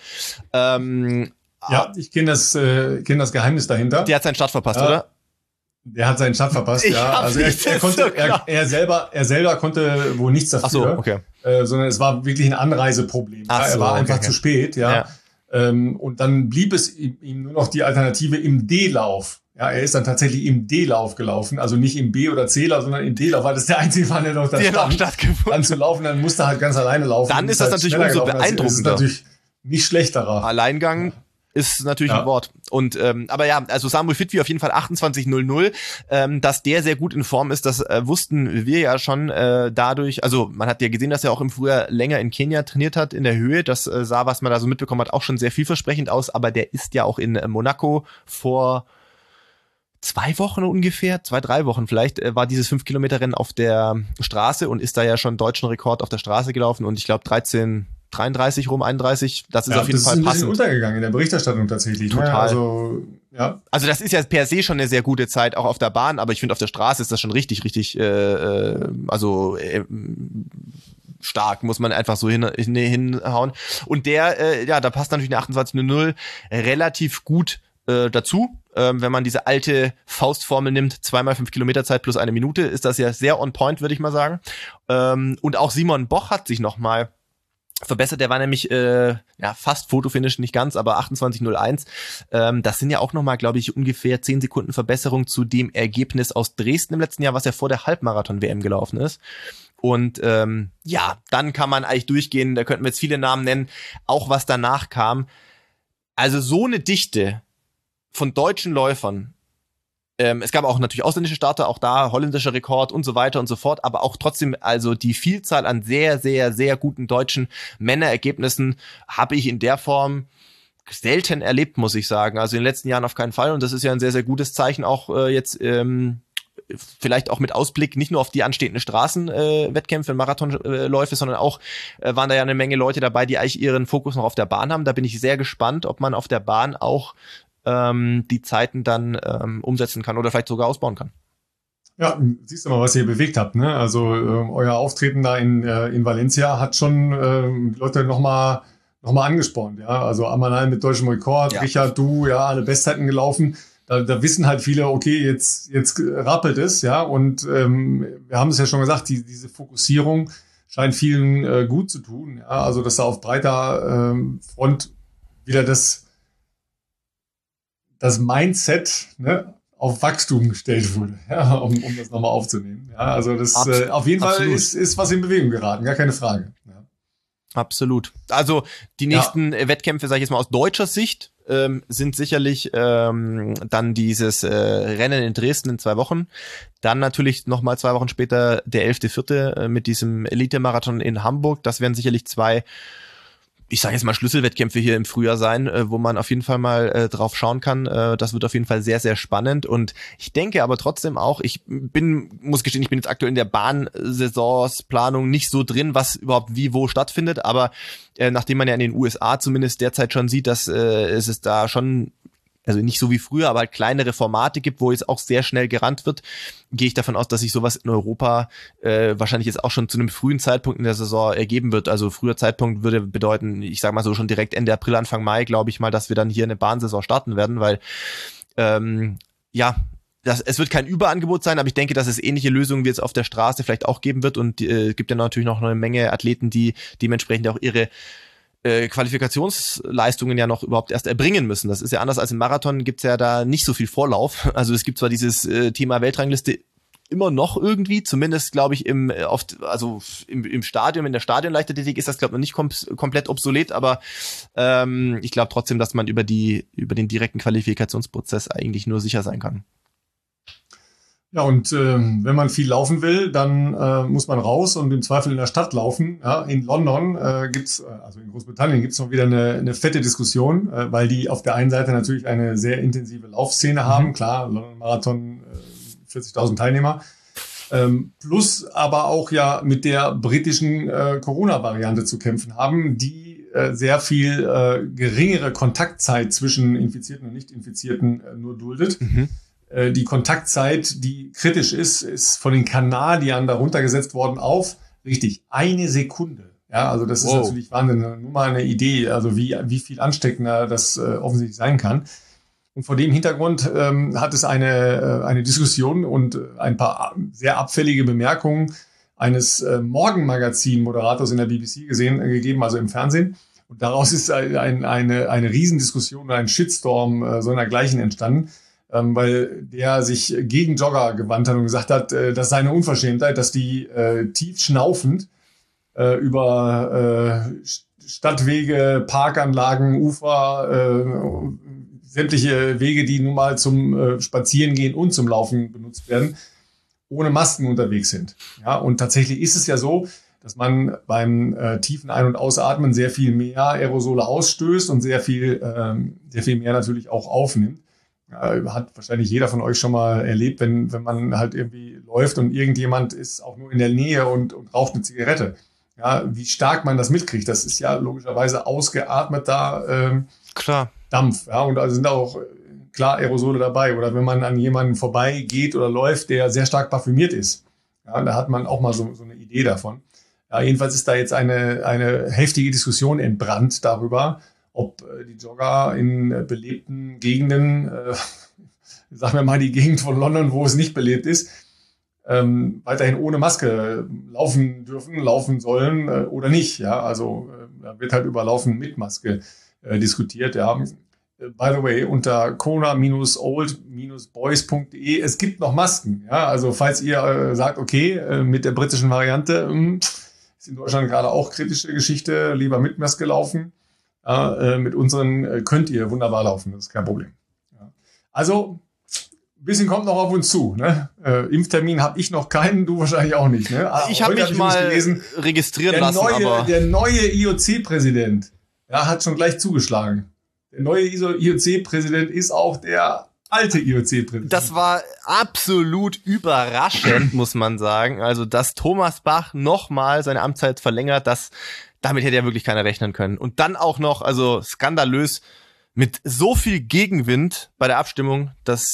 Ja, ich kenne das Geheimnis dahinter. Der hat seinen Start verpasst, oder? Der hat seinen Start verpasst, ja. Also er selber konnte wohl nichts dafür. Ach so, okay. Sondern es war wirklich ein Anreiseproblem. Er war einfach zu spät, ja. Und dann blieb es ihm nur noch die Alternative im D-Lauf. Ja, er ist dann tatsächlich im D-Lauf gelaufen, also nicht im B- oder C-Lauf, sondern im D-Lauf, weil das der einzige war, der noch da stand. Dann zu laufen, dann musste er halt ganz alleine laufen. Dann ist das natürlich umso beeindruckender. Das ist natürlich nicht schlechterer. Alleingang ist natürlich ein Wort. Und aber ja, also Samuel Fitwi auf jeden Fall 28:00. Dass der sehr gut in Form ist, das wussten wir ja schon dadurch. Also man hat ja gesehen, dass er auch im Frühjahr länger in Kenia trainiert hat in der Höhe. Das sah, was man da so mitbekommen hat, auch schon sehr vielversprechend aus. Aber der ist ja auch in Monaco vor 2 Wochen ungefähr, 3 Wochen vielleicht, war dieses 5-Kilometer-Rennen auf der Straße und ist da ja schon deutschen Rekord auf der Straße gelaufen und ich glaube 13:33 rum, 31, das ist auf jeden Fall passend. Das ist ein bisschen untergegangen in der Berichterstattung tatsächlich. Total. Ja. Also das ist ja per se schon eine sehr gute Zeit, auch auf der Bahn, aber ich finde, auf der Straße ist das schon richtig stark, muss man einfach so hinhauen. Und da passt natürlich eine 28:00 relativ gut dazu. Wenn man diese alte Faustformel nimmt, 2x5 Kilometer Zeit plus 1 Minute, ist das ja sehr on point, würde ich mal sagen. Und auch Simon Boch hat sich nochmal verbessert. Der war nämlich fast Fotofinish, nicht ganz, aber 28:01. Das sind ja auch nochmal, glaube ich, ungefähr 10 Sekunden Verbesserung zu dem Ergebnis aus Dresden im letzten Jahr, was ja vor der Halbmarathon-WM gelaufen ist. Und dann kann man eigentlich durchgehen, da könnten wir jetzt viele Namen nennen, auch was danach kam. Also so eine Dichte von deutschen Läufern. Es gab auch natürlich ausländische Starter, auch da holländischer Rekord und so weiter und so fort, aber auch trotzdem, also die Vielzahl an sehr, sehr, sehr guten deutschen Männerergebnissen habe ich in der Form selten erlebt, muss ich sagen. Also in den letzten Jahren auf keinen Fall und das ist ja ein sehr, sehr gutes Zeichen auch jetzt vielleicht auch mit Ausblick nicht nur auf die anstehenden Straßenwettkämpfe, Marathonläufe, sondern auch waren da ja eine Menge Leute dabei, die eigentlich ihren Fokus noch auf der Bahn haben. Da bin ich sehr gespannt, ob man auf der Bahn auch die Zeiten dann umsetzen kann oder vielleicht sogar ausbauen kann. Ja, siehst du mal, was ihr bewegt habt, ne? Also euer Auftreten da in Valencia hat schon Leute noch mal angespornt, ja. Also Amanal mit deutschem Rekord, ja. Richard, du, ja, alle Bestzeiten gelaufen. Da wissen halt viele, okay, jetzt rappelt es, ja. Und wir haben es ja schon gesagt, diese Fokussierung scheint vielen gut zu tun. Ja? Also dass da auf breiter Front wieder das Mindset, ne, auf Wachstum gestellt wurde, ja, um das nochmal aufzunehmen. Ja, also das auf jeden Fall ist was in Bewegung geraten, gar keine Frage. Ja. Absolut. Also die nächsten Wettkämpfe, sage ich jetzt mal aus deutscher Sicht, sind sicherlich dann dieses Rennen in Dresden in 2 Wochen. Dann natürlich nochmal 2 Wochen später der 11.4. Mit diesem Elite-Marathon in Hamburg. Das werden sicherlich 2, ich sage jetzt mal, Schlüsselwettkämpfe hier im Frühjahr sein, wo man auf jeden Fall mal drauf schauen kann. Das wird auf jeden Fall sehr, sehr spannend. Und ich denke aber trotzdem auch, muss gestehen, ich bin jetzt aktuell in der Bahnsaisonsplanung nicht so drin, was überhaupt wie wo stattfindet. Aber nachdem man ja in den USA zumindest derzeit schon sieht, dass es da schon, also nicht so wie früher, aber halt kleinere Formate gibt, wo jetzt auch sehr schnell gerannt wird, gehe ich davon aus, dass sich sowas in Europa wahrscheinlich jetzt auch schon zu einem frühen Zeitpunkt in der Saison ergeben wird. Also früher Zeitpunkt würde bedeuten, ich sage mal so schon direkt Ende April, Anfang Mai, glaube ich mal, dass wir dann hier eine Bahnsaison starten werden, weil es wird kein Überangebot sein, aber ich denke, dass es ähnliche Lösungen wie jetzt auf der Straße vielleicht auch geben wird und gibt ja natürlich noch eine Menge Athleten, die dementsprechend auch ihre Qualifikationsleistungen ja noch überhaupt erst erbringen müssen. Das ist ja anders als im Marathon, gibt's ja da nicht so viel Vorlauf. Also es gibt zwar dieses Thema Weltrangliste immer noch irgendwie, zumindest glaube ich im Stadion, in der Stadionleichtathletik ist das glaube ich noch nicht komplett obsolet, aber ich glaube trotzdem, dass man über den direkten Qualifikationsprozess eigentlich nur sicher sein kann. Ja, und wenn man viel laufen will, dann muss man raus und im Zweifel in der Stadt laufen. Ja, in London gibt's, also in Großbritannien gibt's noch wieder eine fette Diskussion, weil die auf der einen Seite natürlich eine sehr intensive Laufszene haben. Klar, London Marathon, 40.000 Teilnehmer. Plus aber auch ja mit der britischen Corona-Variante zu kämpfen haben, die sehr viel geringere Kontaktzeit zwischen Infizierten und Nicht-Infizierten nur duldet. Die Kontaktzeit, die kritisch ist von den Kanadiern darunter gesetzt worden auf, richtig, 1 Sekunde. Ja, also das ist natürlich Wahnsinn. Nur mal eine Idee, also wie viel ansteckender das offensichtlich sein kann. Und vor dem Hintergrund hat es eine Diskussion und ein paar sehr abfällige Bemerkungen eines Morgenmagazin-Moderators in der BBC gegeben, also im Fernsehen. Und daraus ist eine Riesendiskussion oder ein Shitstorm so einer gleichen entstanden. Weil der sich gegen Jogger gewandt hat und gesagt hat, das sei eine Unverschämtheit, dass die tief schnaufend über Stadtwege, Parkanlagen, Ufer, sämtliche Wege, die nun mal zum Spazierengehen und zum Laufen benutzt werden, ohne Masken unterwegs sind. Ja, und tatsächlich ist es ja so, dass man beim tiefen Ein- und Ausatmen sehr viel mehr Aerosole ausstößt und sehr viel mehr natürlich auch aufnimmt. Hat wahrscheinlich jeder von euch schon mal erlebt, wenn man halt irgendwie läuft und irgendjemand ist auch nur in der Nähe und raucht eine Zigarette. Ja, wie stark man das mitkriegt, das ist ja logischerweise ausgeatmeter Dampf. Ja, und da sind auch klar Aerosole dabei. Oder wenn man an jemanden vorbeigeht oder läuft, der sehr stark parfümiert ist. Ja, da hat man auch mal so eine Idee davon. Ja, jedenfalls ist da jetzt eine heftige Diskussion entbrannt darüber, ob die Jogger in belebten Gegenden, sagen wir mal die Gegend von London, wo es nicht belebt ist, weiterhin ohne Maske laufen sollen oder nicht. Ja, also da wird halt über Laufen mit Maske diskutiert. Ja. By the way, unter kona-old-boys.de, es gibt noch Masken. Ja, also falls ihr sagt, okay, mit der britischen Variante ist in Deutschland gerade auch kritische Geschichte, lieber mit Maske laufen. Mit unseren könnt ihr wunderbar laufen, das ist kein Problem. Ja. Also, ein bisschen kommt noch auf uns zu. Ne? Impftermin habe ich noch keinen, du wahrscheinlich auch nicht. Ne? Ich habe mich mal registrieren lassen. Der neue IOC-Präsident hat schon gleich zugeschlagen. Der neue IOC-Präsident ist auch der alte IOC-Präsident. Das war absolut überraschend, muss man sagen. Also, dass Thomas Bach nochmal seine Amtszeit verlängert, damit hätte ja wirklich keiner rechnen können. Und dann auch noch, also skandalös, mit so viel Gegenwind bei der Abstimmung, dass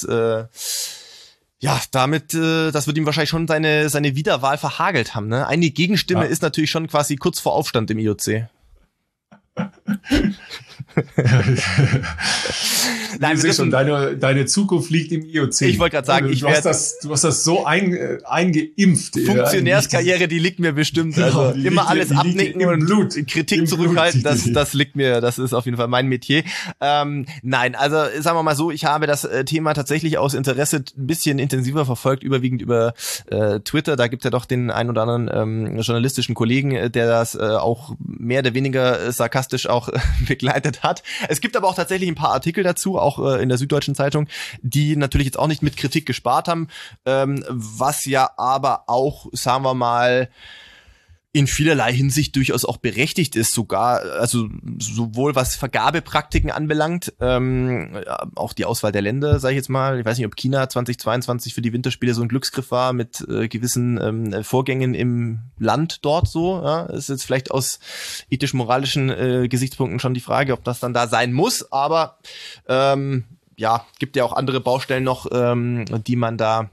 das wird ihm wahrscheinlich schon seine Wiederwahl verhagelt haben. Ne? Eine Gegenstimme ist natürlich schon quasi kurz vor Aufstand im IOC. Nein, ich sehe schon, deine Zukunft liegt im IOC. Ich wollte gerade sagen, du hast das so eingeimpft. Funktionärskarriere, die liegt mir bestimmt. Genau, Also immer alles abnicken und Blut, Kritik zurückhalten, das liegt mir, das ist auf jeden Fall mein Metier. Nein, also sagen wir mal so, ich habe das Thema tatsächlich aus Interesse ein bisschen intensiver verfolgt, überwiegend über Twitter. Da gibt es ja doch den einen oder anderen journalistischen Kollegen, der das auch mehr oder weniger sarkastisch auch begleitet hat. Es gibt aber auch tatsächlich ein paar Artikel dazu, auch in der Süddeutschen Zeitung, die natürlich jetzt auch nicht mit Kritik gespart haben, was ja aber auch, sagen wir mal, in vielerlei Hinsicht durchaus auch berechtigt ist, sogar, also sowohl was Vergabepraktiken anbelangt, auch die Auswahl der Länder, sage ich jetzt mal. Ich weiß nicht, ob China 2022 für die Winterspiele so ein Glücksgriff war mit gewissen Vorgängen im Land dort so. Ja? Ist jetzt vielleicht aus ethisch-moralischen Gesichtspunkten schon die Frage, ob das dann da sein muss, aber ja, gibt ja auch andere Baustellen noch, die man da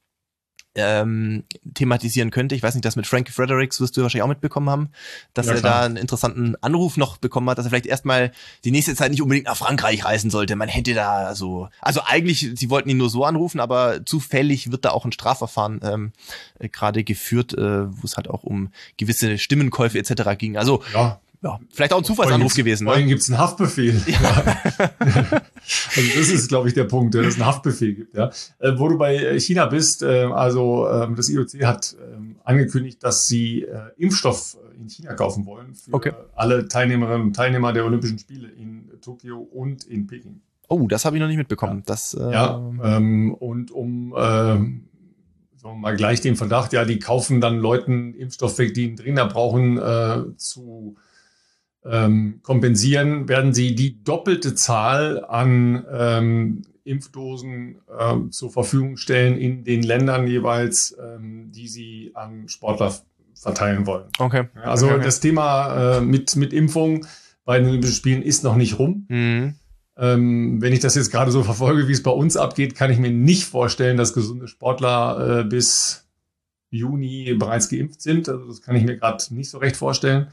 thematisieren könnte. Ich weiß nicht, das mit Frankie Fredericks wirst du wahrscheinlich auch mitbekommen haben, dass er da einen interessanten Anruf noch bekommen hat, dass er vielleicht erstmal die nächste Zeit nicht unbedingt nach Frankreich reisen sollte. Man hätte da so, also eigentlich, sie wollten ihn nur so anrufen, aber zufällig wird da auch ein Strafverfahren gerade geführt, wo es halt auch um gewisse Stimmenkäufe etc. ging. Also ja, vielleicht auch ein Zufallsanruf gewesen. Vorhin gibt's einen Haftbefehl. Ja. Also das ist, glaube ich, der Punkt, dass es einen Haftbefehl gibt. Ja. Wo du bei China bist, das IOC hat angekündigt, dass sie Impfstoff in China kaufen wollen für alle Teilnehmerinnen und Teilnehmer der Olympischen Spiele in Tokio und in Peking. Oh, das habe ich noch nicht mitbekommen. Ja. Und um sagen wir mal gleich den Verdacht, ja, die kaufen dann Leuten Impfstoff weg, die ihn dringender brauchen, zu kompensieren, werden sie die doppelte Zahl an Impfdosen zur Verfügung stellen in den Ländern jeweils, die sie an Sportler verteilen wollen. Okay. Also das Thema mit Impfung bei den Olympischen Spielen ist noch nicht rum. Mhm. Wenn ich das jetzt gerade so verfolge, wie es bei uns abgeht, kann ich mir nicht vorstellen, dass gesunde Sportler bis Juni bereits geimpft sind. Also das kann ich mir gerade nicht so recht vorstellen.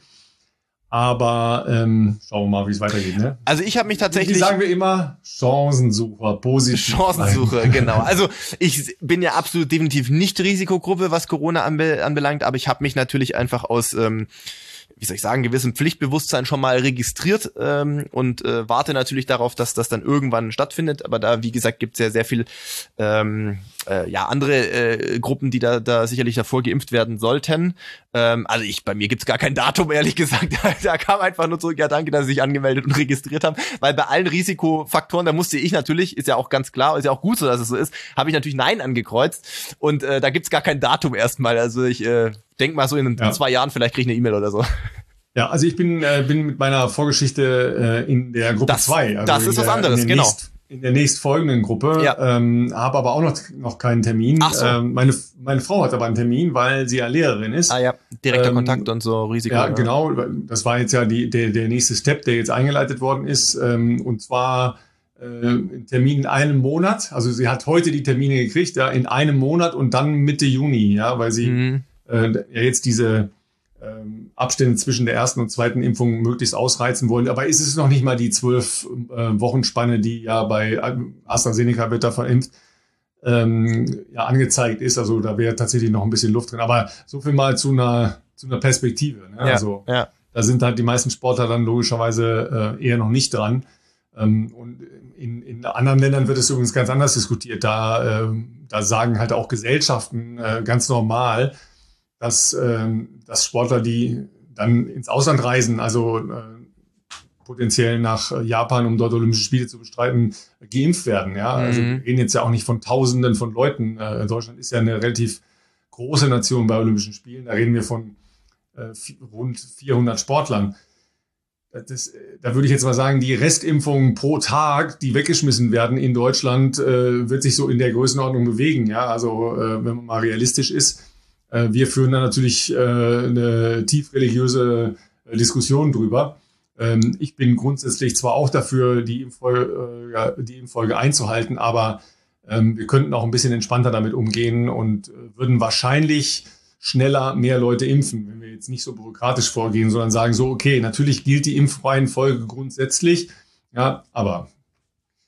Aber schauen wir mal, wie es weitergeht. Ne? Also ich habe mich tatsächlich... Wie sagen wir immer? Chancensucher, positiv. Chancensucher, genau. Also ich bin ja absolut definitiv nicht Risikogruppe, was Corona anbelangt, aber ich habe mich natürlich einfach aus... wie soll ich sagen, gewissem Pflichtbewusstsein schon mal registriert und warte natürlich darauf, dass das dann irgendwann stattfindet. Aber da, wie gesagt, gibt es ja sehr viel andere Gruppen, die da sicherlich davor geimpft werden sollten. Also bei mir gibt's gar kein Datum, ehrlich gesagt. Da kam einfach nur zurück, ja danke, dass Sie sich angemeldet und registriert haben. Weil bei allen Risikofaktoren, da musste ich natürlich, ist ja auch ganz klar, ist ja auch gut so, dass es so ist, habe ich natürlich Nein angekreuzt. Und da gibt's gar kein Datum erstmal. Also ich denk mal so in 2 Jahren, vielleicht kriege ich eine E-Mail oder so. Ja, also ich bin mit meiner Vorgeschichte in der Gruppe 2. Also das ist was anderes, genau. In der nächstfolgenden Gruppe, habe aber auch noch keinen Termin. Ach so. Meine Frau hat aber einen Termin, weil sie ja Lehrerin ist. Ah ja, direkter Kontakt und so, Risiko. Ja, genau. Das war jetzt ja der nächste Step, der jetzt eingeleitet worden ist. Und zwar ein Termin in einem Monat. Also sie hat heute die Termine gekriegt, ja, in einem Monat und dann Mitte Juni, ja, weil sie jetzt diese Abstände zwischen der ersten und zweiten Impfung möglichst ausreizen wollen. Aber ist es noch nicht mal die 12 Wochenspanne, die ja bei AstraZeneca wird da verimpft, angezeigt ist. Also da wäre tatsächlich noch ein bisschen Luft drin. Aber so viel mal zu einer Perspektive. Ne? Ja, also da sind halt die meisten Sportler dann logischerweise eher noch nicht dran. Und in anderen Ländern wird es übrigens ganz anders diskutiert. Da sagen halt auch Gesellschaften ganz normal, dass Sportler, die dann ins Ausland reisen, also potenziell nach Japan, um dort Olympische Spiele zu bestreiten, geimpft werden. Ja? Also wir reden jetzt ja auch nicht von Tausenden von Leuten. Deutschland ist ja eine relativ große Nation bei Olympischen Spielen. Da reden wir von rund 400 Sportlern. Da würde ich jetzt mal sagen, die Restimpfungen pro Tag, die weggeschmissen werden in Deutschland, wird sich so in der Größenordnung bewegen. Ja? Also wenn man mal realistisch ist, wir führen da natürlich eine tief religiöse Diskussion drüber. Ich bin grundsätzlich zwar auch dafür, die Impffolge einzuhalten, aber wir könnten auch ein bisschen entspannter damit umgehen und würden wahrscheinlich schneller mehr Leute impfen, wenn wir jetzt nicht so bürokratisch vorgehen, sondern sagen so, okay, natürlich gilt die Impfreihenfolge grundsätzlich, ja, aber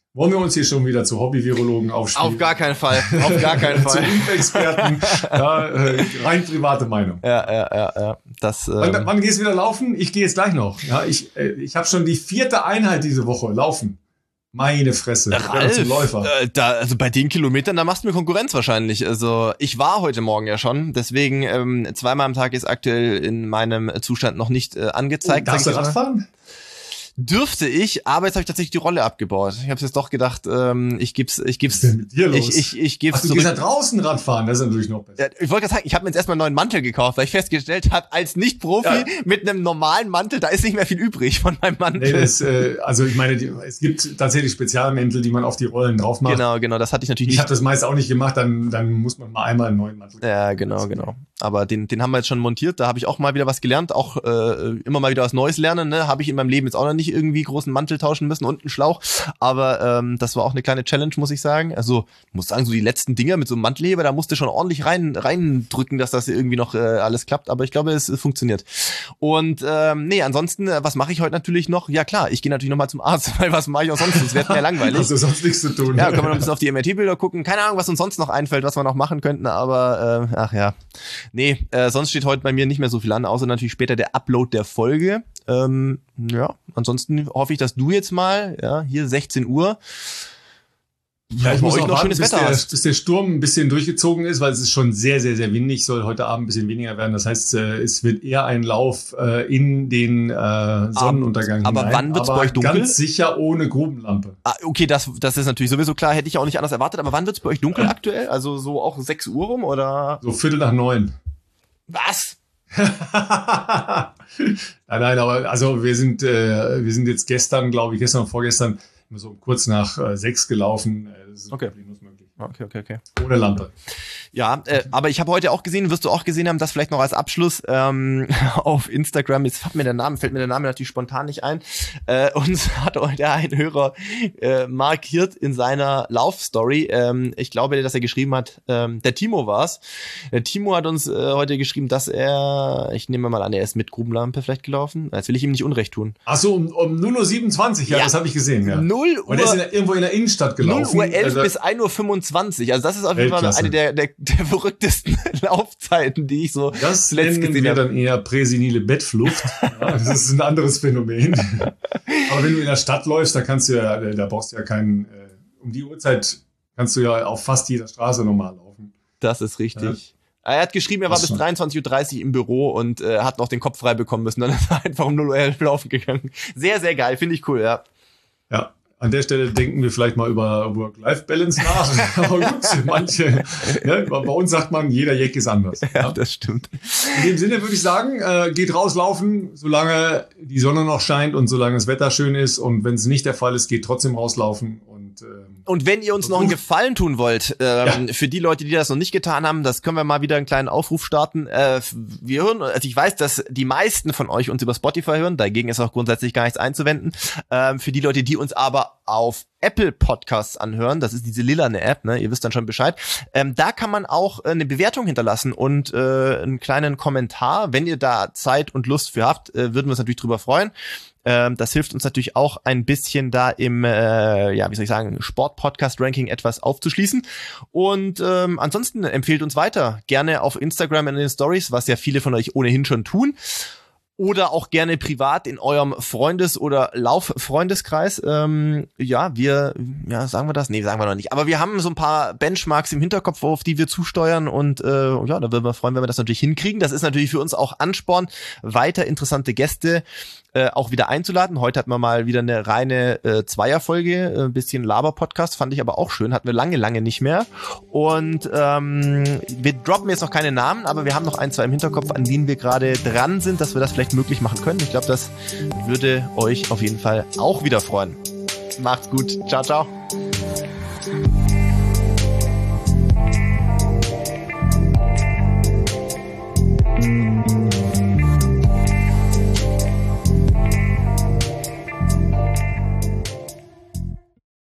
Wollen wir uns hier schon wieder zu Hobby-Virologen aufspielen? Auf gar keinen Fall. Auf gar keinen Fall. Zu Impfexperten. Rein private Meinung. Ja. Wann gehst du wieder laufen? Ich gehe jetzt gleich noch. Ja, ich habe schon die 4. Einheit diese Woche laufen. Meine Fresse. Ralf, zum Läufer. Also bei den Kilometern, da machst du mir Konkurrenz wahrscheinlich. Also ich war heute Morgen ja schon, deswegen 2-mal am Tag ist aktuell in meinem Zustand noch nicht angezeigt. Darfst du Radfahren? Dürfte ich, aber jetzt habe ich tatsächlich die Rolle abgebaut. Ich habe jetzt doch gedacht, ich geb's. Was ist denn mit dir los? Ich geb's Ach, du gehst ja draußen Radfahren, das ist natürlich noch besser. Ja, ich wollte gerade sagen, ich habe mir jetzt erstmal einen neuen Mantel gekauft, weil ich festgestellt habe, als Nicht-Profi mit einem normalen Mantel, da ist nicht mehr viel übrig von meinem Mantel. Nee, also ich meine, es gibt tatsächlich Spezialmäntel, die man auf die Rollen drauf macht. Genau, das hatte ich natürlich nicht. Ich habe das meist auch nicht gemacht, dann muss man mal einmal einen neuen Mantel kaufen. Ja, genau. Aber den haben wir jetzt schon montiert, da habe ich auch mal wieder was gelernt, auch immer mal wieder was Neues lernen, ne? Habe ich in meinem Leben jetzt auch noch nicht irgendwie großen Mantel tauschen müssen und einen Schlauch, aber das war auch eine kleine Challenge, muss ich sagen. Also, ich muss sagen, so die letzten Dinger mit so einem Mantelheber, da musste schon ordentlich reindrücken, dass das irgendwie noch alles klappt, aber ich glaube, es funktioniert. Und ansonsten, was mache ich heute natürlich noch? Ja klar, ich gehe natürlich nochmal zum Arzt, weil was mache ich auch sonst? Das wird mir langweilig. Hast du sonst nichts zu tun. Ja, können wir noch ein bisschen auf die MRT-Bilder gucken. Keine Ahnung, was uns sonst noch einfällt, was wir noch machen könnten, aber sonst steht heute bei mir nicht mehr so viel an, außer natürlich später der Upload der Folge. Ansonsten hoffe ich, dass du jetzt mal, hier 16 Uhr, ja, ich muss noch warten, schönes Wetter hast. Bis der Sturm ein bisschen durchgezogen ist, weil es ist schon sehr, sehr, sehr windig, soll heute Abend ein bisschen weniger werden. Das heißt, es wird eher ein Lauf in den Sonnenuntergang aber hinein. Wann wird's bei euch dunkel? Ganz sicher ohne Grubenlampe. Okay, das ist natürlich sowieso klar, hätte ich auch nicht anders erwartet. Aber wann wird's bei euch dunkel aktuell? Also so auch 6 Uhr rum oder? So 8:45. Was? Nein, aber also wir sind jetzt gestern und vorgestern so kurz nach 6 gelaufen. Das ist problemlos möglich. Okay. Ohne Lampe. Ja, aber ich habe heute auch gesehen, wirst du auch gesehen haben, das vielleicht noch als Abschluss auf Instagram, jetzt fällt mir der Name natürlich spontan nicht ein, uns hat heute ein Hörer markiert in seiner Laufstory, ich glaube, dass er geschrieben hat, der Timo war's. Der Timo hat uns heute geschrieben, dass ich nehme mal an, er ist mit Grubenlampe vielleicht gelaufen, jetzt will ich ihm nicht Unrecht tun. Ach so, um 0:27 Uhr, ja, das habe ich gesehen, ja. 0 Uhr. Und er ist irgendwo in der Innenstadt gelaufen. 0:11 Uhr bis 1:25 Uhr, also das ist auf jeden Fall eine der verrücktesten Laufzeiten, die ich so das zuletzt gesehen habe. Dann eher präsenile Bettflucht. Ja, das ist ein anderes Phänomen. Aber wenn du in der Stadt läufst, da brauchst du ja keinen, um die Uhrzeit kannst du ja auf fast jeder Straße normal laufen. Das ist richtig. Ja. Er hat geschrieben, er war bis 23:30 Uhr im Büro und hat noch den Kopf frei bekommen müssen. Dann ist er einfach um 0:11 Uhr laufen gegangen. Sehr, sehr geil, finde ich cool, ja. Ja. An der Stelle denken wir vielleicht mal über Work-Life-Balance nach. Aber gut, manche, bei uns sagt man, jeder Jack ist anders. Ja, das stimmt. In dem Sinne würde ich sagen, geht rauslaufen, solange die Sonne noch scheint und solange das Wetter schön ist. Und wenn es nicht der Fall ist, geht trotzdem rauslaufen. Und wenn ihr uns noch einen Gefallen tun wollt, für die Leute, die das noch nicht getan haben, das können wir mal wieder einen kleinen Aufruf starten. Wir hören, also ich weiß, dass die meisten von euch uns über Spotify hören, dagegen ist auch grundsätzlich gar nichts einzuwenden. Für die Leute, die uns aber auf Apple Podcasts anhören, das ist diese lilane App, ne? Ihr wisst dann schon Bescheid. Da kann man auch eine Bewertung hinterlassen und einen kleinen Kommentar. Wenn ihr da Zeit und Lust für habt, würden wir uns natürlich drüber freuen. Das hilft uns natürlich auch ein bisschen da im, Sport-Podcast-Ranking etwas aufzuschließen. Und ansonsten empfehlt uns weiter. Gerne auf Instagram in den Stories, was ja viele von euch ohnehin schon tun. Oder auch gerne privat in eurem Freundes- oder Lauffreundeskreis. Sagen wir das? Nee, sagen wir noch nicht. Aber wir haben so ein paar Benchmarks im Hinterkopf, auf die wir zusteuern. Und da würden wir freuen, wenn wir das natürlich hinkriegen. Das ist natürlich für uns auch Ansporn, weiter interessante Gäste auch wieder einzuladen. Heute hatten wir mal wieder eine reine Zweierfolge, ein bisschen Laber-Podcast, fand ich aber auch schön. Hatten wir lange nicht mehr. Und wir droppen jetzt noch keine Namen, aber wir haben noch 1, 2 im Hinterkopf, an denen wir gerade dran sind, dass wir das vielleicht möglich machen können. Ich glaube, das würde euch auf jeden Fall auch wieder freuen. Macht's gut. Ciao, ciao.